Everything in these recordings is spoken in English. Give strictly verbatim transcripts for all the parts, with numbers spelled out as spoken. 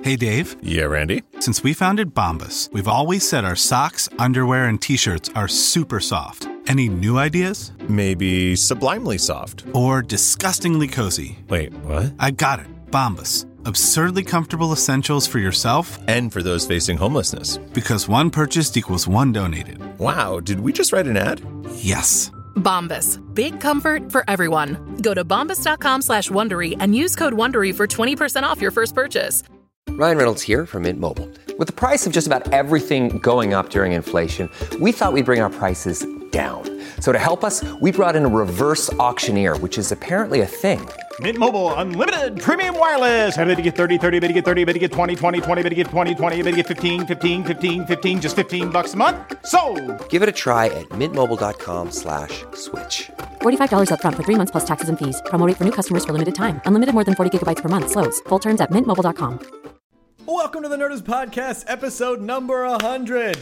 Hey, Dave. Yeah, Randy? Since we founded Bombas, we've always said our socks, underwear, and T-shirts are super soft. Any new ideas? Maybe sublimely soft. Or disgustingly cozy. Wait, what? I got it. Bombas. Absurdly comfortable essentials for yourself and for those facing homelessness. Because one purchased equals one donated. Wow, did we just write an ad? Yes. Bombas. Big comfort for everyone. Go to bombas.com slash Wondery and use code Wondery for twenty percent off your first purchase. Ryan Reynolds here from Mint Mobile. With the price of just about everything going up during inflation, we thought we'd bring our prices down. So to help us, we brought in a reverse auctioneer, which is apparently a thing. Mint Mobile Unlimited Premium Wireless. How to get thirty, thirty, how to get thirty, how to get twenty, twenty, twenty, how to get twenty, twenty, how to get fifteen, fifteen, fifteen, fifteen, just fifteen bucks a month? Sold! Give it a try at mintmobile.com slash switch. forty-five dollars up front for three months plus taxes and fees. Promo rate for new customers for limited time. Unlimited more than forty gigabytes per month. Slows full terms at mint mobile dot com. Welcome to the Nerdist Podcast, episode number one hundred.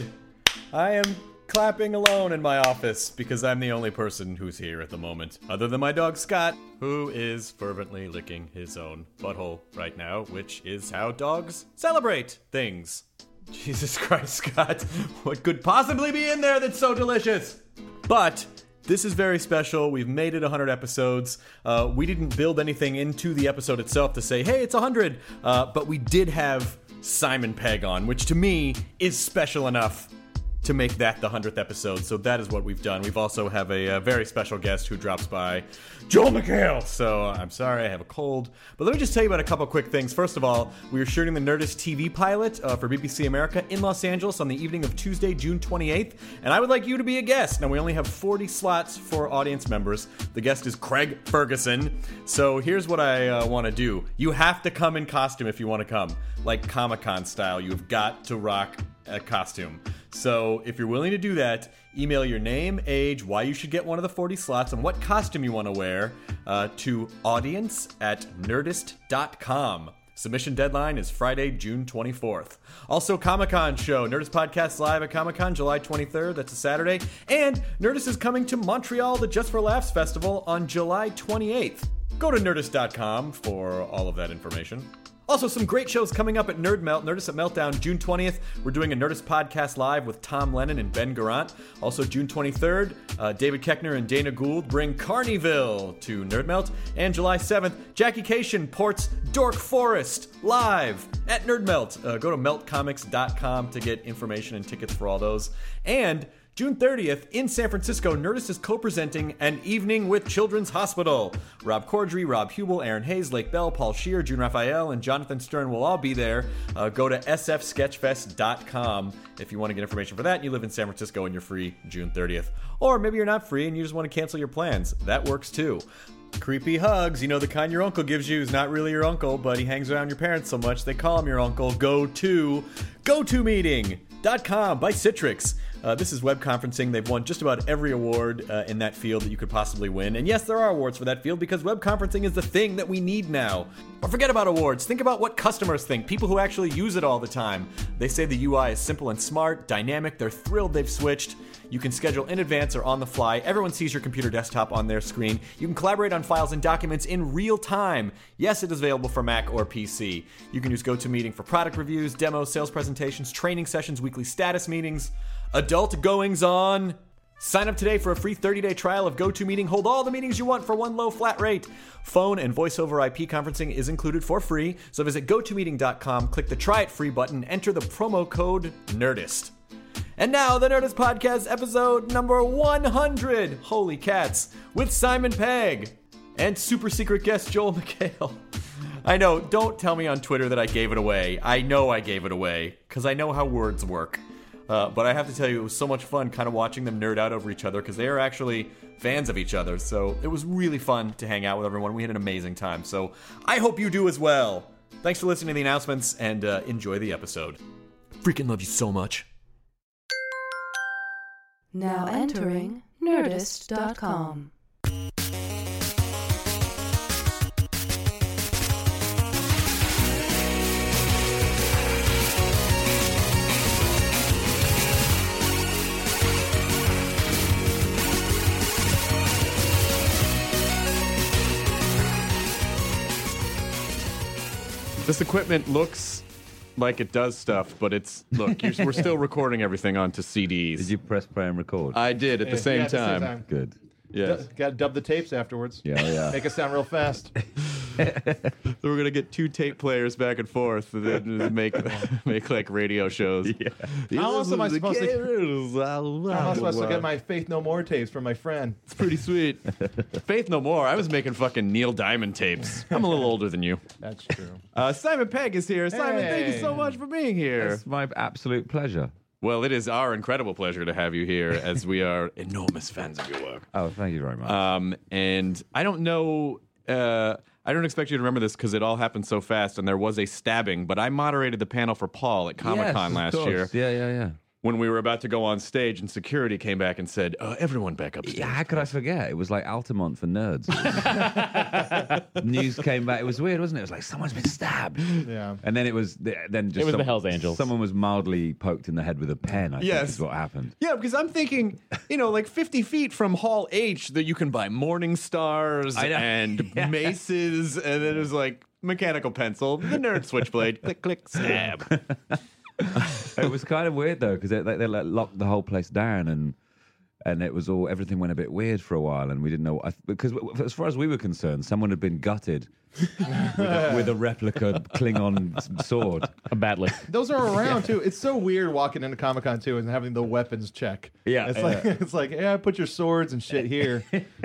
I am clapping alone in my office because I'm the only person who's here at the moment, other than my dog Scott, who is fervently licking his own butthole right now, which is how dogs celebrate things. Jesus Christ, Scott, what could possibly be in there that's so delicious? But this is very special. We've made it one hundred episodes. Uh, we didn't build anything into the episode itself to say, hey, it's one hundred, uh, but we did have Simon Pegg on, which to me is special enough to make that the one hundredth episode. So that is what we've done. We've also have a, a very special guest who drops by, Joel McHale. So uh, I'm sorry, I have a cold. But let me just tell you about a couple quick things. First of all, we are shooting the Nerdist T V pilot uh, for B B C America in Los Angeles on the evening of Tuesday, June twenty-eighth. And I would like you to be a guest. Now, we only have forty slots for audience members. The guest is Craig Ferguson. So here's what I uh, want to do. You have to come in costume if you want to come. Like Comic-Con style. You've got to rock a costume. So if you're willing to do that, email your name, age, why you should get one of the forty slots, and what costume you want to wear uh, to audience at nerdist dot com. Submission deadline is Friday, June twenty-fourth. Also, Comic-Con show. Nerdist Podcast live at Comic-Con, July twenty-third. That's a Saturday. And Nerdist is coming to Montreal, the Just for Laughs Festival, on July twenty-eighth. Go to nerdist dot com for all of that information. Also, some great shows coming up at Nerd Melt, Nerdist at Meltdown, June twentieth. We're doing a Nerdist podcast live with Tom Lennon and Ben Garant. Also, June twenty-third, uh, David Koechner and Dana Gould bring Carneyville to Nerd Melt. And July seventh, Jackie Cation ports Dork Forest live at Nerd Melt. Uh, go to melt comics dot com to get information and tickets for all those. And June thirtieth, in San Francisco, Nerdist is co-presenting An Evening with Children's Hospital. Rob Corddry, Rob Hubel, Aaron Hayes, Lake Bell, Paul Scheer, June Raphael, and Jonathan Stern will all be there. Uh, go to s f sketch fest dot com if you want to get information for that and you live in San Francisco and you're free June thirtieth. Or maybe you're not free and you just want to cancel your plans. That works too. Creepy hugs, you know, the kind your uncle gives you is not really your uncle, but he hangs around your parents so much they call him your uncle. Go to go to meeting dot com by Citrix. Uh, this is web conferencing. They've won just about every award uh, in that field that you could possibly win. And yes, there are awards for that field because web conferencing is the thing that we need now. But forget about awards. Think about what customers think, people who actually use it all the time. They say the U I is simple and smart, dynamic. They're thrilled they've switched. You can schedule in advance or on the fly. Everyone sees your computer desktop on their screen. You can collaborate on files and documents in real time. Yes, it is available for Mac or P C. You can use GoToMeeting for product reviews, demos, sales presentations, training sessions, weekly status meetings, adult goings-on. Sign up today for a free thirty-day trial of GoToMeeting. Hold all the meetings you want for one low flat rate. Phone and voice over I P conferencing is included for free. So visit go to meeting dot com, click the Try It Free button, enter the promo code NERDIST. And now, the Nerdist Podcast, episode number one hundred. Holy cats. With Simon Pegg and super secret guest Joel McHale. I know, don't tell me on Twitter that I gave it away. I know I gave it away, because I know how words work. Uh, but I have to tell you, it was so much fun kind of watching them nerd out over each other, because they are actually fans of each other. So it was really fun to hang out with everyone. We had an amazing time. So I hope you do as well. Thanks for listening to the announcements, and uh, enjoy the episode. Freaking love you so much. Now entering nerdist dot com. This equipment looks like it does stuff, but it's look. You're, we're still recording everything onto C Ds. Did you press play and record? I did at the same Yeah, at the same time. time. Good. Yes. D- Got to dub the tapes afterwards. Yeah, yeah. Make it sound real fast. So we're gonna get two tape players back and forth and then make make like radio shows. Yeah. How else am I supposed to? How am I supposed to get my Faith No More tapes from my friend? It's pretty sweet. Faith No More. I was making fucking Neil Diamond tapes. I'm a little older than you. That's true. Uh, Simon Pegg is here. Simon, thank you so Hey. much for being here. It's my absolute pleasure. Well, it is our incredible pleasure to have you here, as we are enormous fans of your work. Oh, thank you very much. Um, and I don't know. Uh, I don't expect you to remember this because it all happened so fast, and there was a stabbing. But I moderated the panel for Paul at Comic Con Yes, of last course. year Yeah, yeah, yeah. when we were about to go on stage, and security came back and said, uh, "Everyone back upstairs." Yeah, how could I forget? It was like Altamont for nerds. News came back. It was weird, wasn't it? It was like someone's been stabbed. Yeah. And then it was then just It was some- the Hells Angels. Someone was mildly poked in the head with a pen. I Yes. think is what happened. Yeah, because I'm thinking, you know, like fifty feet from Hall H, that you can buy Morning Stars I know. and maces, and then there's like mechanical pencil, the nerd switchblade, click, click, stab. It was kind of weird though because they, they, they like, locked the whole place down and and it was all everything went a bit weird for a while and we didn't know I, because as far as we were concerned, someone had been gutted with, a, with a replica Klingon sword. Badly. Those are around too. It's so weird walking into Comic Con too and having the weapons check. Yeah, it's like it's like yeah, put your swords and shit here.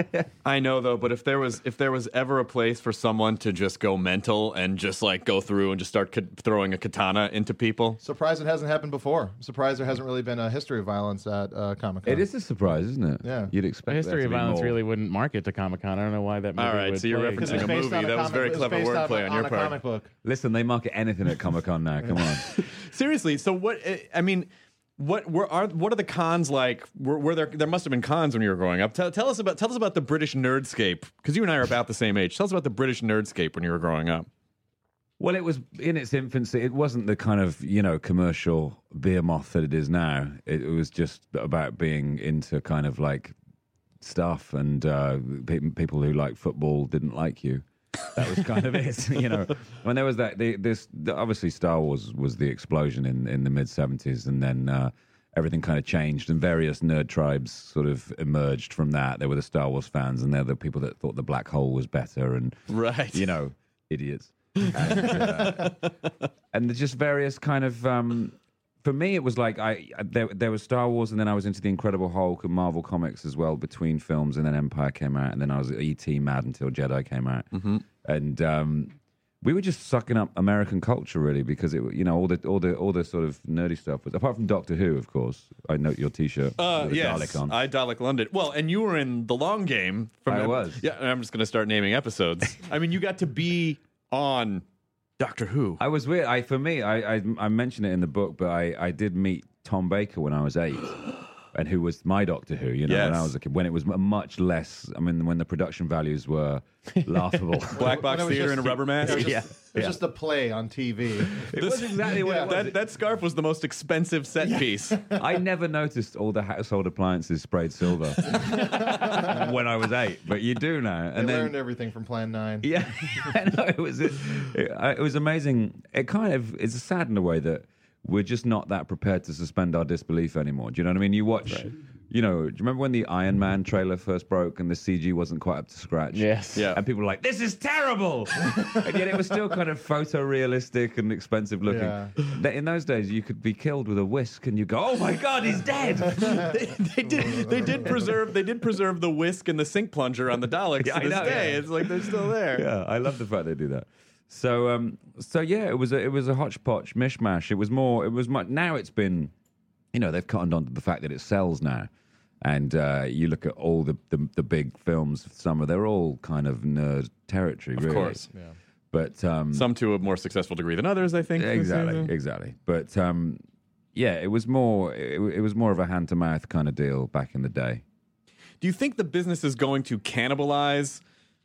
I know though, but if there was if there was ever a place for someone to just go mental and just like go through and just start ca- throwing a katana into people, Surprised it hasn't happened before. Surprised there hasn't really been a history of violence at uh, Comic Con. It is a surprise, isn't it? Yeah. You'd The expect history there of to be violence more. really wouldn't market to Comic Con. I don't know why that movie All right, would so you're play. referencing Because a it's based movie. on a That was comic- very it's clever based wordplay on on your a part. comic book. Listen, they market anything at Comic Con now. Come on. Seriously, so what? I mean, what were are what are the cons like? Were, were there there must have been cons when you were growing up? Tell, tell us about tell us about the British nerdscape because you and I are about the same age. Tell us about the British nerdscape when you were growing up. Well, it was in its infancy. It wasn't the kind of, you know, commercial beer moth that it is now. It, it was just about being into kind of like stuff and uh, pe- people who like football didn't like you. That was kind of it, you know. When there was that, the, this the, obviously Star Wars was the explosion in, in the mid seventies, and then uh, everything kind of changed, and various nerd tribes sort of emerged from that. There were the Star Wars fans, and they're the people that thought the black hole was better, and Right. you know, idiots. And, uh, and there's just various kind of. Um, for me, it was like I there there was Star Wars, and then I was into the Incredible Hulk and Marvel Comics as well between films, and then Empire came out, and then I was E T mad until Jedi came out, mm-hmm. and um, we were just sucking up American culture really because it you know all the all the all the sort of nerdy stuff was apart from Doctor Who, of course. I note your T-shirt. Uh, with the yes, Dalek on. I Dalek London. Well, and you were in the long game. From I was. Yeah, and I'm just going to start naming episodes. I mean, you got to be on Doctor Who. I was weird. I for me, I I, I mentioned it in the book, but I, I did meet Tom Baker when I was eight, and who was my Doctor Who. You know, when Yes. I was a kid, when it was m- much less. I mean, when the production values were laughable. Black box When it was theater just- in a rubber mask. It was just, Yeah, it was yeah. just a play on T V. It was exactly what it was. That, that scarf was the most expensive set piece. I never noticed all the household appliances sprayed silver when I was eight, but you do now. They And then learned everything from Plan nine. yeah, no, it was it, it was amazing. It kind of it's sad in a way that we're just not that prepared to suspend our disbelief anymore. Do you know what I mean? You watch, you know, do you remember when the Iron Man trailer first broke and the C G wasn't quite up to scratch? Yes. Yeah. And people were like, "This is terrible," and yet it was still kind of photorealistic and expensive looking. Yeah. That in those days, you could be killed with a whisk, and you go, "Oh my God, he's dead!" they, they did. They did preserve. They did preserve the whisk and the sink plunger on the Daleks Yeah, to I this know, day. yeah. It's like they're still there. Yeah, I love the fact they do that. So, um, so yeah, it was a, it was a hodgepodge mishmash. It was more. It was much. Now it's been, you know, they've cottoned on to the fact that it sells now, and uh, you look at all the, the the big films. Summer, they're all kind of nerd territory, Of really. course. Yeah. But um, Some to a more successful degree than others, I think. exactly, exactly. But um, yeah, it was more. It, it was more of a hand to mouth kind of deal back in the day. Do you think the business is going to cannibalize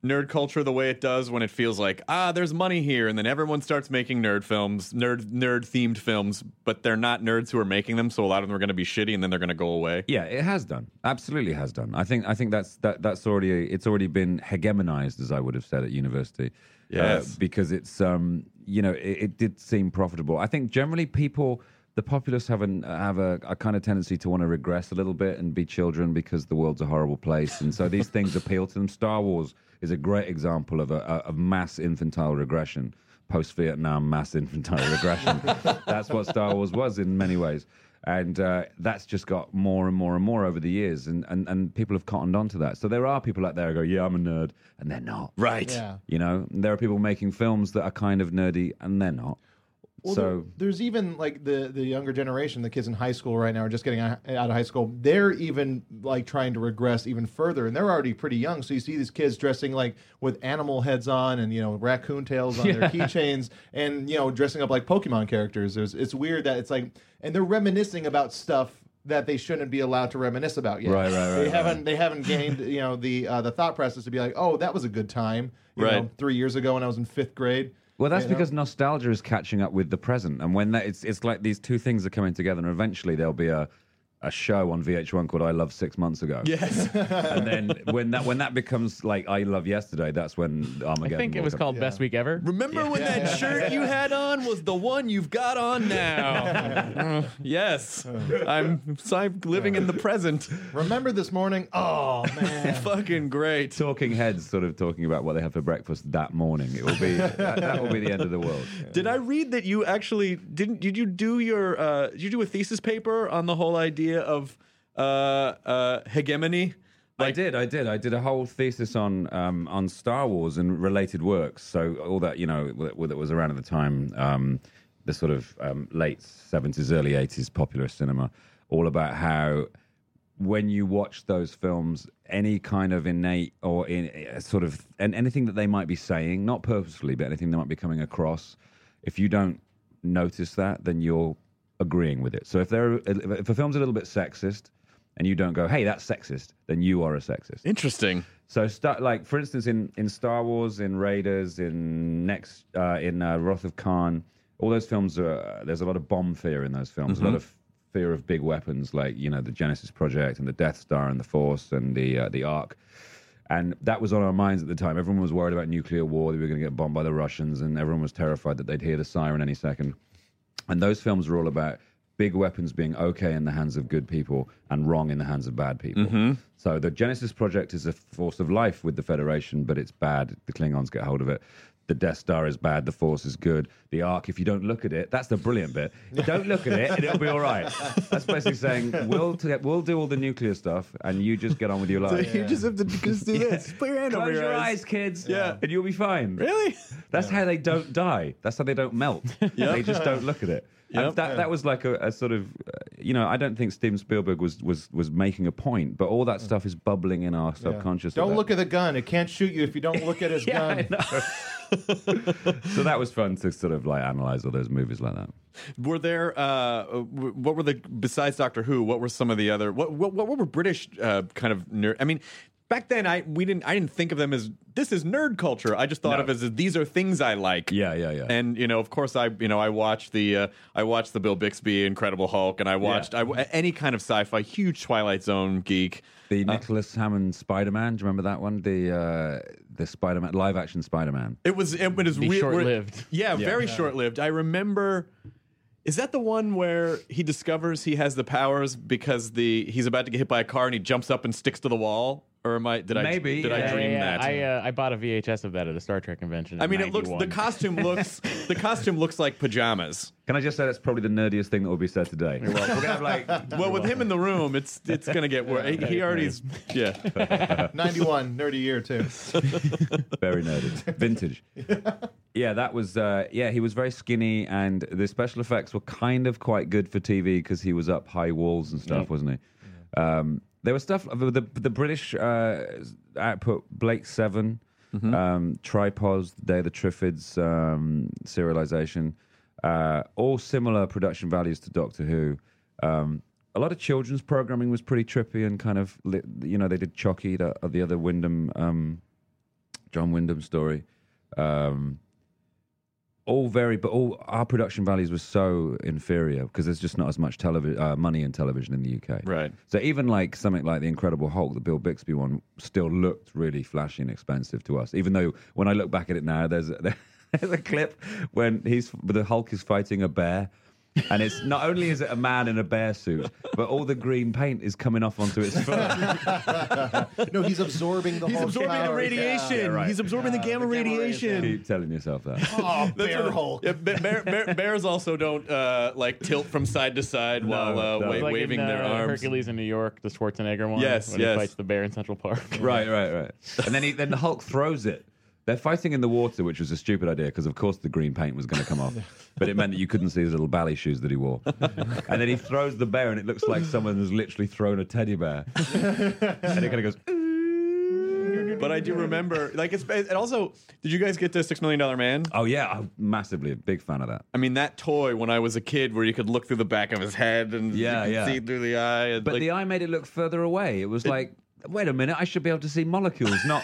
nerd culture the way it does when it feels like, ah, there's money here, and then everyone starts making nerd films, nerd nerd themed films, but they're not nerds who are making them, so a lot of them are going to be shitty, and then they're going to go away. Yeah, it has done. Absolutely has done. I think I think that's that that's already it's already been hegemonized, as I would have said at university. Yes, uh, because it's um you know it, it did seem profitable. I think generally people. The populace have, an, have a, a kind of tendency to want to regress a little bit and be children because the world's a horrible place. And so these things appeal to them. Star Wars is a great example of a, a of mass infantile regression, post-Vietnam mass infantile regression. That's what Star Wars was in many ways. And uh, that's just got more and more and more over the years. And, and, and people have cottoned on to that. So there are people out there who go, yeah, I'm a nerd. And they're not. Right. Yeah. You know, there are people making films that are kind of nerdy and they're not. Well, so there, there's even like the, the younger generation, the kids in high school right now are just getting out of high school. They're even like trying to regress even further, and they're already pretty young. So you see these kids dressing like with animal heads on and you know raccoon tails on Yeah. their keychains, and you know dressing up like Pokemon characters. It's, it's weird that it's like, and they're reminiscing about stuff that they shouldn't be allowed to reminisce about yet. Right, right, right. They right. haven't they haven't gained you know the uh, the thought process to be like, oh, that was a good time. You Right. know, three years ago when I was in fifth grade. Well, that's You know? because nostalgia is catching up with the present, and when that it's it's like these two things are coming together, and eventually there'll be a a show on V H one called I Love Six Months Ago. Yes. And then when that when that becomes like I Love Yesterday, that's when Armageddon. I think it will was come. called Best Week Ever. Remember when that shirt you had on was the one you've got on now? Uh, yes. I'm, so I'm living in the present. Remember this morning? Oh man. Fucking great. Talking heads sort of talking about what they had for breakfast that morning. It will be that, that will be the end of the world. Did I read that you actually didn't? Did you do your? Uh, did you do a thesis paper on the whole idea of uh, uh, hegemony? I did, I did, I did a whole thesis on um, on Star Wars and related works. So all that you know that, that was around at the time, um, the sort of um, late seventies, early eighties popular cinema, all about how when you watch those films, any kind of innate or in uh, sort of and anything that they might be saying, not purposefully, but anything they might be coming across, if you don't notice that, then you're agreeing with it. So if they're if a film's a little bit sexist, and you don't go, hey, that's sexist, then you are a sexist. Interesting. So, start, like, for instance, in, in Star Wars, in Raiders, in next, uh, in uh, Wrath of Khan, all those films, are, uh, there's a lot of bomb fear in those films, Mm-hmm. a lot of fear of big weapons, like, you know, the Genesis Project and the Death Star and the Force and the uh, the Ark. And that was on our minds at the time. Everyone was worried about nuclear war, that we were going to get bombed by the Russians, and everyone was terrified that they'd hear the siren any second. And those films were all about big weapons being okay in the hands of good people and wrong in the hands of bad people. Mm-hmm. So the Genesis Project is a force of life with the Federation, but it's bad. The Klingons get hold of it. The Death Star is bad. The Force is good. The Ark, if you don't look at it, that's the brilliant bit. Don't look at it, and it'll be all right. That's basically saying we'll t- we'll do all the nuclear stuff, and you just get on with your life. So you just have to just do this. Put your hand Close over your, your eyes. eyes, kids. Yeah. And you'll be fine. Really? That's how they don't die. That's how they don't melt. They just don't look at it. Yep. And that that was like a, a sort of, uh, you know, I don't think Steven Spielberg was, was, was making a point, but all that stuff is bubbling in our subconscious. Don't at look at the gun. It can't shoot you if you don't look at his Yeah, gun. I know. So that was fun to sort of like analyze all those movies like that. Were there? Uh, w- what were the besides Doctor Who? What were some of the other? What what, what were British uh, kind of nerd? I mean, back then I we didn't I didn't think of them as this is nerd culture. I just thought No. of it as these are things I like. Yeah, yeah, yeah. And you know, of course, I you know I watched the uh, I watched the Bill Bixby Incredible Hulk, and I watched I, any kind of sci-fi. Huge Twilight Zone geek. The Nicholas Hammond Spider-Man, do you remember that one? The uh, the Spider-Man live action Spider-Man. It was it was Be re- short-lived. Yeah, Yeah. very Yeah. short-lived. I remember. Is that the one where he discovers he has the powers because the he's about to get hit by a car and he jumps up and sticks to the wall? Or am I did Maybe, I did yeah. I dream Yeah, that? I uh, I bought a V H S of that at a Star Trek convention. I in mean, it looks the ninety-one. costume looks the costume looks like pajamas. Can I just say that's probably the nerdiest thing that will be said today? We're gonna have like Well, with him in the room, it's it's gonna get worse. He, he already's yeah. ninety-one, nerdy year, too. very nerdy, vintage. Yeah, that was. Uh, yeah, he was very skinny, and the special effects were kind of quite good for T V because he was up high walls and stuff, wasn't he? Um, there was stuff. The the British uh, output, Blake Seven, um, Tripods, Day of the Triffids, um, serialization, uh, all similar production values to Doctor Who. Um, a lot of children's programming was pretty trippy and kind of, li- you know, they did Chucky, the, the other Wyndham um, John Wyndham story. Um, all very, but all our production values were so inferior because there's just not as much television uh, money in television in the U K. Right. So even like something like The Incredible Hulk, the Bill Bixby one, still looked really flashy and expensive to us. Even though when I look back at it now, there's there's a clip when he's the Hulk is fighting a bear. And it's not only is it a man in a bear suit, but all the green paint is coming off onto its foot. No, he's absorbing the He's Hulk's absorbing the powers. radiation. Yeah. Yeah, right. He's absorbing the gamma radiation. Keep telling yourself that. Oh, Bear Hulk. Yeah, bear, bear, bears also don't uh, like tilt from side to side No, while uh, no. wa- It's like waving in, uh, their arms. Hercules in New York, the Schwarzenegger one. Yes, when yes. he fights the bear in Central Park. Right, right, right. And then he, then the Hulk throws it. They're fighting in the water, which was a stupid idea because, of course, the green paint was going to come off. But it meant that you couldn't see his little ballet shoes that he wore. And then he throws the bear, and it looks like someone has literally thrown a teddy bear. And it kind of goes. But I do remember, like, it's. And also, did you guys get to Six Million Dollar Man? Oh yeah, I'm massively a big fan of that. I mean, that toy when I was a kid, where you could look through the back of his head and Yeah, you could yeah. see through the eye. And, But like, the eye made it look further away. It was like, wait a minute, I should be able to see molecules, not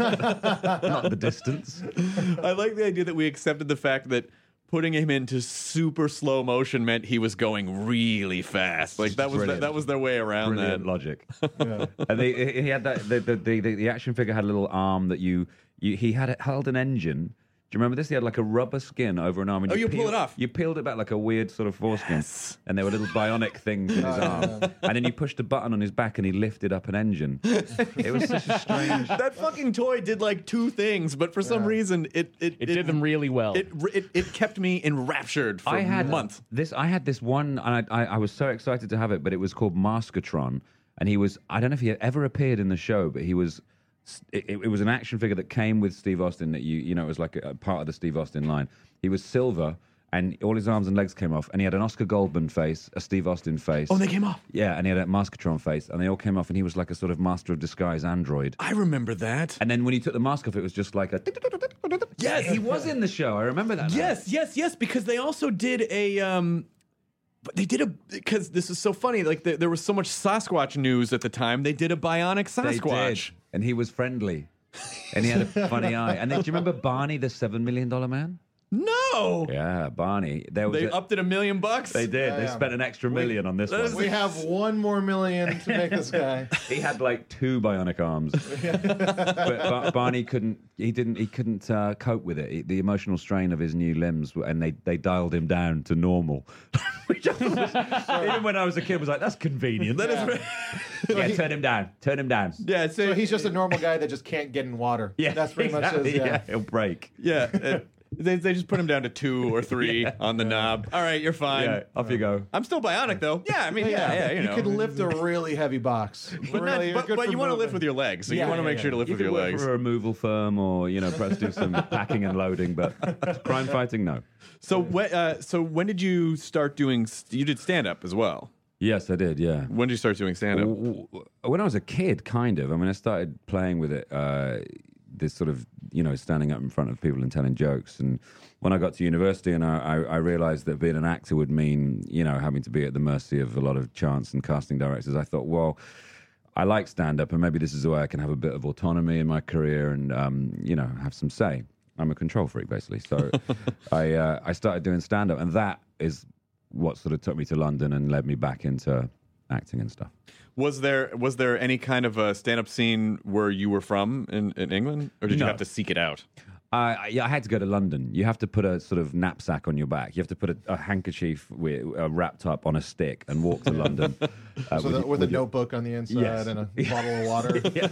not the distance. I like the idea that we accepted the fact that putting him into super slow motion meant he was going really fast. Like that was Brilliant. that, that was their way around Brilliant that. logic. And they, he had that. The, the, the, the action figure had a little arm that you. you he had held an engine. Do you remember this? He had like a rubber skin over an arm. And Oh, you pull peel- it off. You peeled it back like a weird sort of foreskin. And there were little bionic things in his arm. And then you pushed a button on his back and he lifted up an engine. It was such a strange. That fucking toy did like two things, but for some reason it it, It did them really well. It, it it kept me enraptured for I had months. this. I had this one, and I, I, I was so excited to have it. But it was called Maskatron, and he was. I don't know if he had ever appeared in the show, but he was. It, it was an action figure that came with Steve Austin. That you, you know, it was like a, a part of the Steve Austin line. He was silver, and all his arms and legs came off, and he had an Oscar Goldman face, a Steve Austin face. Oh, they came off. Yeah, and he had a Maskatron face, and they all came off, and he was like a sort of master of disguise android. I remember that. And then when he took the mask off, it was just like a. Yes, he was in the show. I remember that. now. Yes, yes, yes. Because they also did a. Um, but they did a because this is so funny. Like the, there was so much Sasquatch news at the time. They did a bionic They Sasquatch. did, and he was friendly, and he had a funny eye. And then, do you remember Barney, the seven million dollar man? No, Yeah, Barney. There was they a- upped it a million bucks. They did. They yeah. spent an extra million on this one. We have one more million to make this guy. He had like two bionic arms, but Bar- Barney couldn't. He didn't. He couldn't uh, cope with it. He- the emotional strain of his new limbs, and they, they dialed him down to normal. Which I was, even when I was a kid, was like, that's convenient. That is. Yeah, he- turn him down. Turn him down. Yeah, so, So he's just a normal guy that just can't get in water. Yeah, That's pretty exactly, much his. Yeah. yeah, he'll break. yeah. uh, they they just put him down to two or three on the knob. All right, you're fine. Yeah, off you go. I'm still bionic though. Yeah, I mean, yeah, yeah, you know. could lift a really heavy box. but, not- really, but, good but for you want to lift moving. with your legs, so Yeah, you want to yeah, make yeah. sure to lift You with could your work legs. for a removal firm, or you know, perhaps do some packing and loading. But crime fighting, no. So when uh, so when did you start doing? st- You did stand up as well. Yes, I did. Yeah. When did you start doing stand up? W- w- When I was a kid, kind of. I mean, I started playing with it. Uh, this sort of, you know, standing up in front of people and telling jokes. And when I got to university, and I, I, I realized that being an actor would mean, you know, having to be at the mercy of a lot of chance and casting directors, I thought, well, I like stand up, and maybe this is the way I can have a bit of autonomy in my career and, um, you know, have some say. I'm a control freak, basically. So I uh, I started doing stand up, and that is what sort of took me to London and led me back into acting and stuff. Was there was there any kind of a stand up scene where you were from in, in England, or did you No. have to seek it out? Uh, yeah, I had to go to London. You have to put a sort of knapsack on your back. You have to put a, a handkerchief with, uh, wrapped up on a stick and walk to London. Uh, So the, with a your- notebook on the inside Yes. and a bottle of water. Yeah.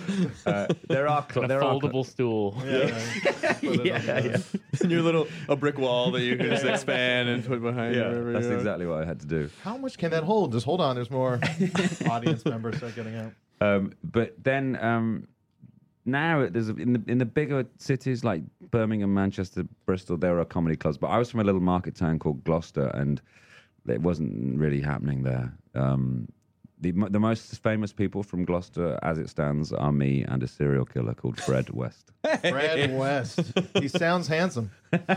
Uh, there are cl- a there are foldable stool. Yeah. cl- yeah, yeah, And your little a brick wall that you can just expand and put behind you. yeah. wherever That's you are. exactly what I had to do. How much can that hold? Just hold on. There's more audience members start getting out. Um, but then um, now there's a, in the in the bigger cities like Birmingham, Manchester, Bristol, there are comedy clubs. But I was from a little market town called Gloucester, and it wasn't really happening there. Um, the mo- the most famous people from Gloucester, as it stands, are me and a serial killer called Fred West. Fred West. He sounds handsome.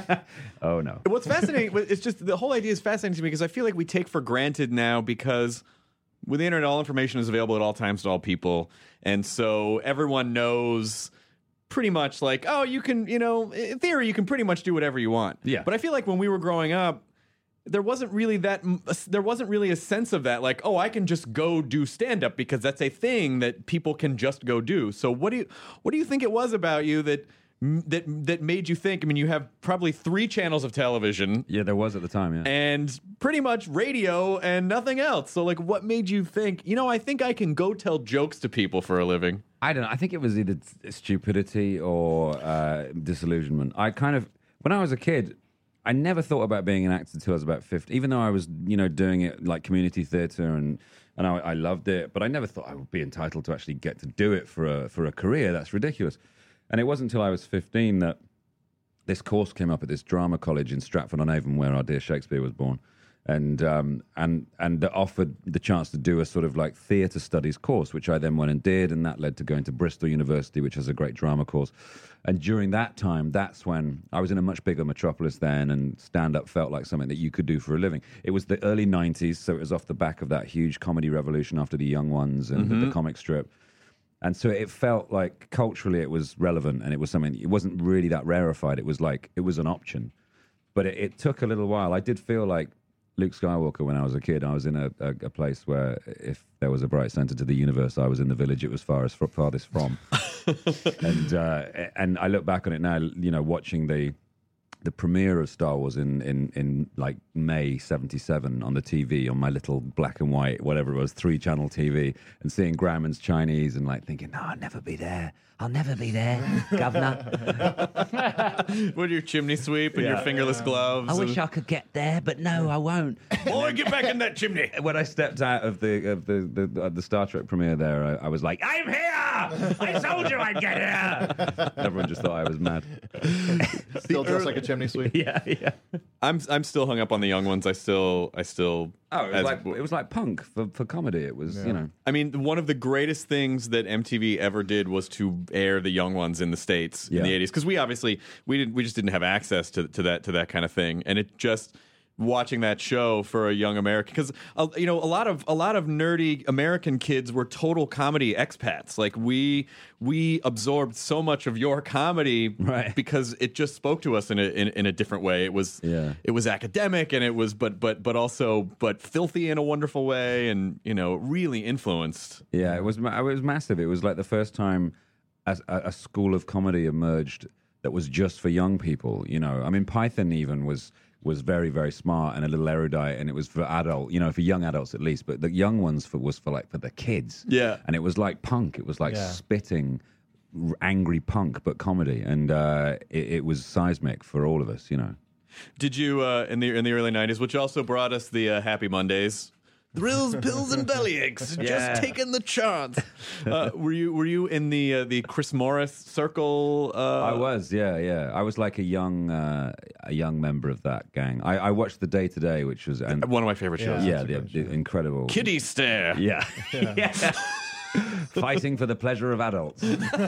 Oh no! What's fascinating, it's just the whole idea is fascinating to me because I feel like we take for granted now because with the internet, all information is available at all times to all people. And so everyone knows pretty much like, oh, you can, you know, in theory, you can pretty much do whatever you want. Yeah. But I feel like when we were growing up, there wasn't really that, there wasn't really a sense of that, like, oh, I can just go do stand-up because that's a thing that people can just go do. So what do you, what do you think it was about you that, that, that made you think, I mean, you have probably three channels of television. Yeah, there was at the time, yeah. And pretty much radio and nothing else. So, like, what made you think, you know, I think I can go tell jokes to people for a living? I don't know. I think it was either stupidity or uh, disillusionment. I kind of, when I was a kid, I never thought about being an actor until I was about fifty, even though I was, you know, doing it like community theatre and and I, I loved it, but I never thought I would be entitled to actually get to do it for a for a career. That's ridiculous. And it wasn't until I was fifteen that this course came up at this drama college in Stratford-on-Avon, where our dear Shakespeare was born, and um, and and that offered the chance to do a sort of like theatre studies course, which I then went and did, and that led to going to Bristol University, which has a great drama course. And during that time, that's when I was in a much bigger metropolis then, and stand-up felt like something that you could do for a living. It was the early nineties, so it was off the back of that huge comedy revolution after The Young Ones and Mm-hmm. the, the comic strip. And so it felt like culturally it was relevant, and it was something, it wasn't really that rarefied. It was like, it was an option. But it, it took a little while. I did feel like Luke Skywalker when I was a kid. I was in a, a, a place where if there was a bright center to the universe, I was in the village it was farthest, farthest from. and uh, and I look back on it now, you know, watching the the premiere of Star Wars in, in, in like May seventy-seven on the T V, on my little black and white, whatever it was, three channel T V, and seeing Grauman's Chinese and like thinking, no, I'll never be there. I'll never be there, governor. With your chimney sweep and Yeah. your fingerless gloves. I wish and- I could get there, but no, I won't. Boy, get back in that chimney. When I stepped out of the of the the, uh, the Star Trek premiere there, I, I was like, I'm here! I told you I'd get here! Everyone just thought I was mad. Still dressed like a chimney sweep. Yeah, yeah. I'm I'm still hung up on The Young Ones. I still I still Oh, it was as- like it was like punk for, for comedy. It was, you know. I mean, one of the greatest things that M T V ever did was to air The Young Ones in the States in Yeah. the eighties, because we obviously we didn't we just didn't have access to to that to that kind of thing, and it just watching that show for a young American, because uh, you know a lot of a lot of nerdy American kids were total comedy expats. Like we we absorbed so much of your comedy Right. because it just spoke to us in a in, in a different way. It was Yeah. it was academic, and it was but but but also but filthy in a wonderful way, and you know really influenced. Yeah, it was ma- it was massive. It was like the first time as a, a school of comedy emerged that was just for young people. You know, I mean, Python even was was very very smart and a little erudite, and it was for adult, you know, for young adults at least. But the young ones for was for like for the kids. Yeah. And it was like punk. It was like Yeah. spitting, r- angry punk, but comedy, and uh, it, it was seismic for all of us. You know. Did you uh, in the in the early nineties, which also brought us the uh, Happy Mondays? Thrills, pills, and bellyaches. Yeah. Just taking the chance. Uh, were you were you in the uh, the Chris Morris circle? Uh, I was, yeah, yeah. I was like a young, uh, a young member of that gang. I, I watched the Day to Day, which was and one of my favorite shows. yeah, the, the incredible Kitty Stare. Yeah, yeah. Fighting for the pleasure of adults,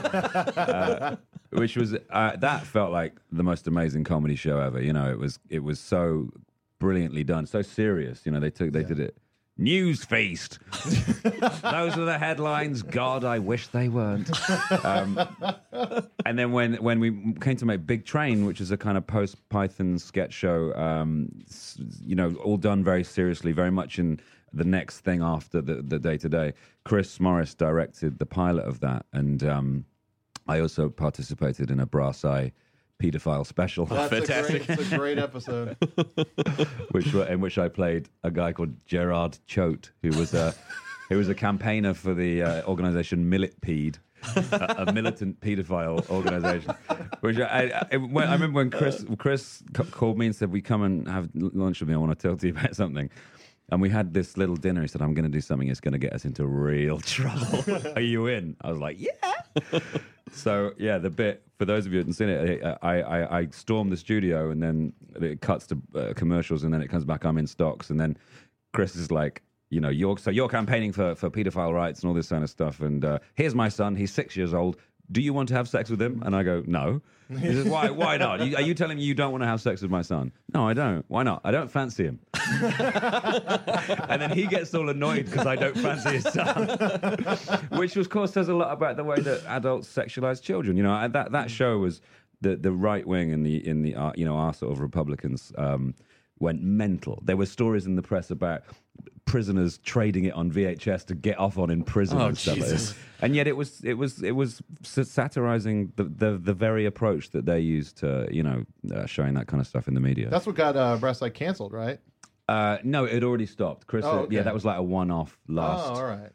uh, which was uh, that felt like the most amazing comedy show ever. You know, it was it was so brilliantly done, so serious. You know, they took they did it. News feast. Those were the headlines. God, I wish they weren't. Um, and then when, when we came to make Big Train, which is a kind of post-Python sketch show, um, s- you know, all done very seriously, very much in the next thing after the, the day-to-day. Chris Morris directed the pilot of that, and um, I also participated in a Brass Eye pedophile special. That's Fantastic. A great, it's a great episode. which were, in which I played a guy called Gerard Choate, who was a who was a campaigner for the uh, organisation Militpede, a, a militant paedophile organisation. Which I, I, when, I remember when Chris Chris c- called me and said, "We come and have lunch with me. I want to talk to you about something." And we had this little dinner. He said, "I'm going to do something that's going to get us into real trouble. Are you in?" I was like, "Yeah." So yeah, the bit for those of you who haven't seen it, I, I, I stormed the studio, and then it cuts to uh, commercials, and then it comes back. I'm in stocks, and then Chris is like, you know, you're so you're campaigning for for paedophile rights and all this kind of stuff. And uh, here's my son. He's six years old. Do you want to have sex with him? And I go, no. He says, why? Why not? You, are you telling me you don't want to have sex with my son? No, I don't. Why not? I don't fancy him. And then he gets all annoyed because I don't fancy his son. Which, of course, says a lot about the way that adults sexualize children. You know, and that, that show was the, the right wing in the, in the uh, you know, our sort of Republicans um, went mental. There were stories in the press about prisoners trading it on V H S to get off on in prison Oh, and stuff like Jesus. this. And yet it was it was it was satirizing the, the the very approach that they used to, you know, uh, showing that kind of stuff in the media. That's what got uh, Breast Like canceled, right? Uh, no, it had already stopped. Chris, Oh, okay. yeah, that was like a one-off last Oh, all right.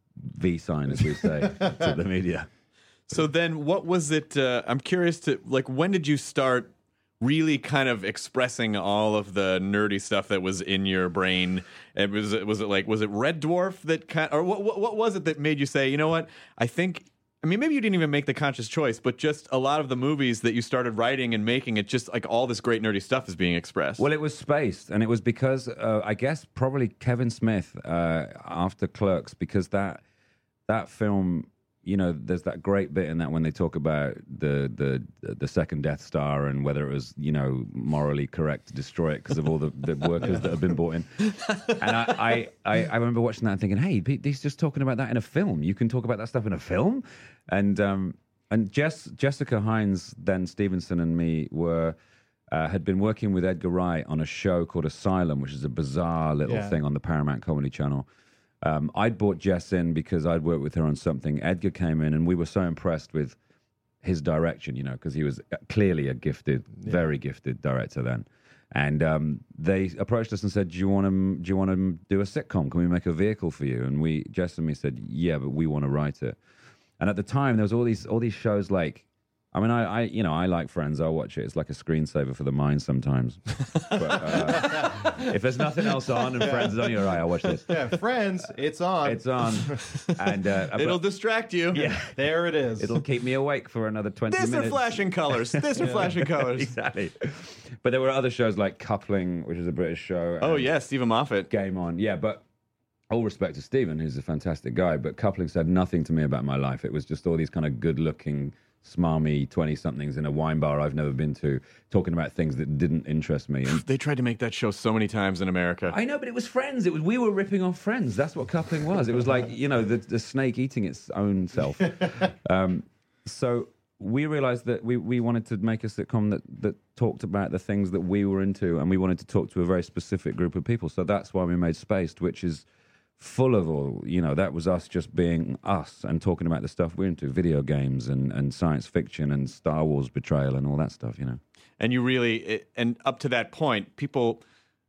V sign, as we say, to the media. So then, what was it? Uh, I'm curious to like. When did you start really kind of expressing all of the nerdy stuff that was in your brain? And was it was it like was it Red Dwarf that kind, or what, what what was it that made you say, you know what? I think. I mean, maybe you didn't even make the conscious choice, but just a lot of the movies that you started writing and making, it just like all this great nerdy stuff is being expressed. Well, it was spaced, and it was because uh, I guess probably Kevin Smith uh, after Clerks, because that that film, you know, there's that great bit in that when they talk about the the the second Death Star and whether it was, you know, morally correct to destroy it because of all the, the workers that have been brought in. And I, I, I remember watching that and thinking, hey, he's just talking about that in a film. You can talk about that stuff in a film. And um, and Jess, Jessica Hines, then Stevenson, and me were uh, had been working with Edgar Wright on a show called Asylum, which is a bizarre little Yeah. thing on the Paramount Comedy Channel. Um, I'd brought Jess in because I'd worked with her on something. Edgar came in, and we were so impressed with his direction, you know, because he was clearly a gifted, yeah. very gifted director then. And um, they approached us and said, "Do you want to? Do you want to do a sitcom? Can we make a vehicle for you?" And we, Jess and me, said, "Yeah, but we want to write it." And at the time, there was all these all these shows like. I mean, I, I, you know, I like Friends. I'll watch it. It's like a screensaver for the mind sometimes. But, uh, if there's nothing else on and Friends is on, you're right. I'll watch this. Yeah, Friends, it's on. It's on, and uh, it'll but, distract you. Yeah, there it is. It'll keep me awake for another twenty this minutes. This are flashing colors. This are yeah. flashing colors. Exactly. But there were other shows like Coupling, which is a British show. Oh yeah, Stephen Moffat. Game On. Yeah, but all respect to Stephen, who's a fantastic guy. But Coupling said nothing to me about my life. It was just all these kind of good-looking, smarmy twenty-somethings in a wine bar I've never been to, talking about things that didn't interest me. And they tried to make that show so many times in America. I know, but it was Friends. It was we were ripping off Friends. That's what Coupling was. It was like, you know, the, the snake eating its own self. Um, so we realized that we, we wanted to make a sitcom that, that talked about the things that we were into, and we wanted to talk to a very specific group of people. So that's why we made Spaced, which is full of all, you know, that was us just being us and talking about the stuff we're into, video games and, and science fiction and Star Wars betrayal and all that stuff, you know. And you really, it, and up to that point, people,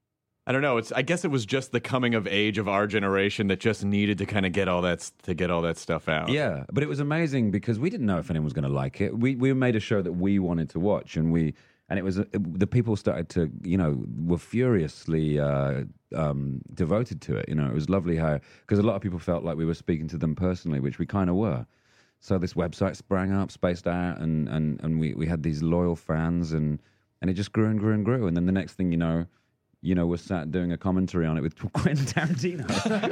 I don't know, it's, I guess it was just the coming of age of our generation that just needed to kind of get all that, to get all that stuff out. Yeah, but it was amazing because we didn't know if anyone was going to like it. We, we made a show that we wanted to watch, and we, and it was, it, the people started to, you know, were furiously uh, um, devoted to it. You know, it was lovely how, because a lot of people felt like we were speaking to them personally, which we kind of were. So this website sprang up, Spaced Out, and, and, and we, we had these loyal fans, and, and it just grew and grew and grew. And then the next thing you know, you know, we're sat doing a commentary on it with Quentin Tarantino.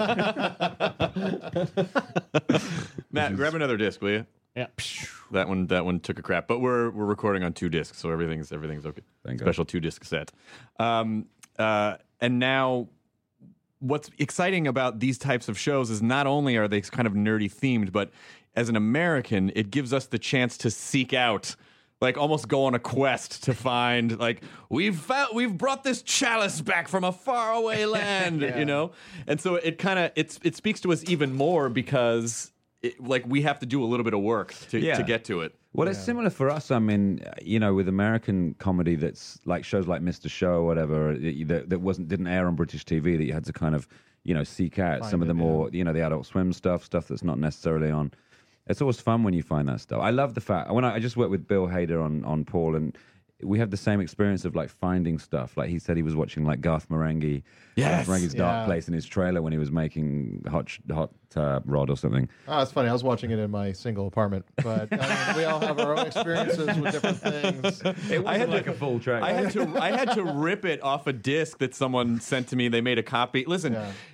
Matt, grab another disc, will you? Yeah. That one that one took a crap. But we're we're recording on two discs, so everything's everything's okay. Thank Special God. two disc set. Um uh and now what's exciting about these types of shows is not only are they kind of nerdy themed, but as an American, it gives us the chance to seek out, like almost go on a quest to find, like, we've found, we've brought this chalice back from a faraway land, yeah. you know? And so it kind of, it's it speaks to us even more because, it, like, we have to do a little bit of work to, yeah. to get to it. Well, yeah. it's similar for us. I mean, you know, with American comedy that's like shows like Mister Show or whatever, that, that wasn't didn't air on British T V, that you had to kind of, you know, seek out Find some of it, the more, you know, the Adult Swim stuff, stuff that's not necessarily on. It's always fun when you find that stuff. I love the fact when I, I just worked with Bill Hader on on Paul, and we have the same experience of like finding stuff. Like he said, he was watching like Garth Marenghi, yes, Garth Marenghi's yeah. Dark Place in his trailer when he was making Hot Hot uh, Rod or something. Oh, it's funny. I was watching it in my single apartment, but I mean, we all have our own experiences with different things. It wasn't I had like to, a full track. I had to I had to rip it off a disc that someone sent to me. They made a copy. Listen, Yeah.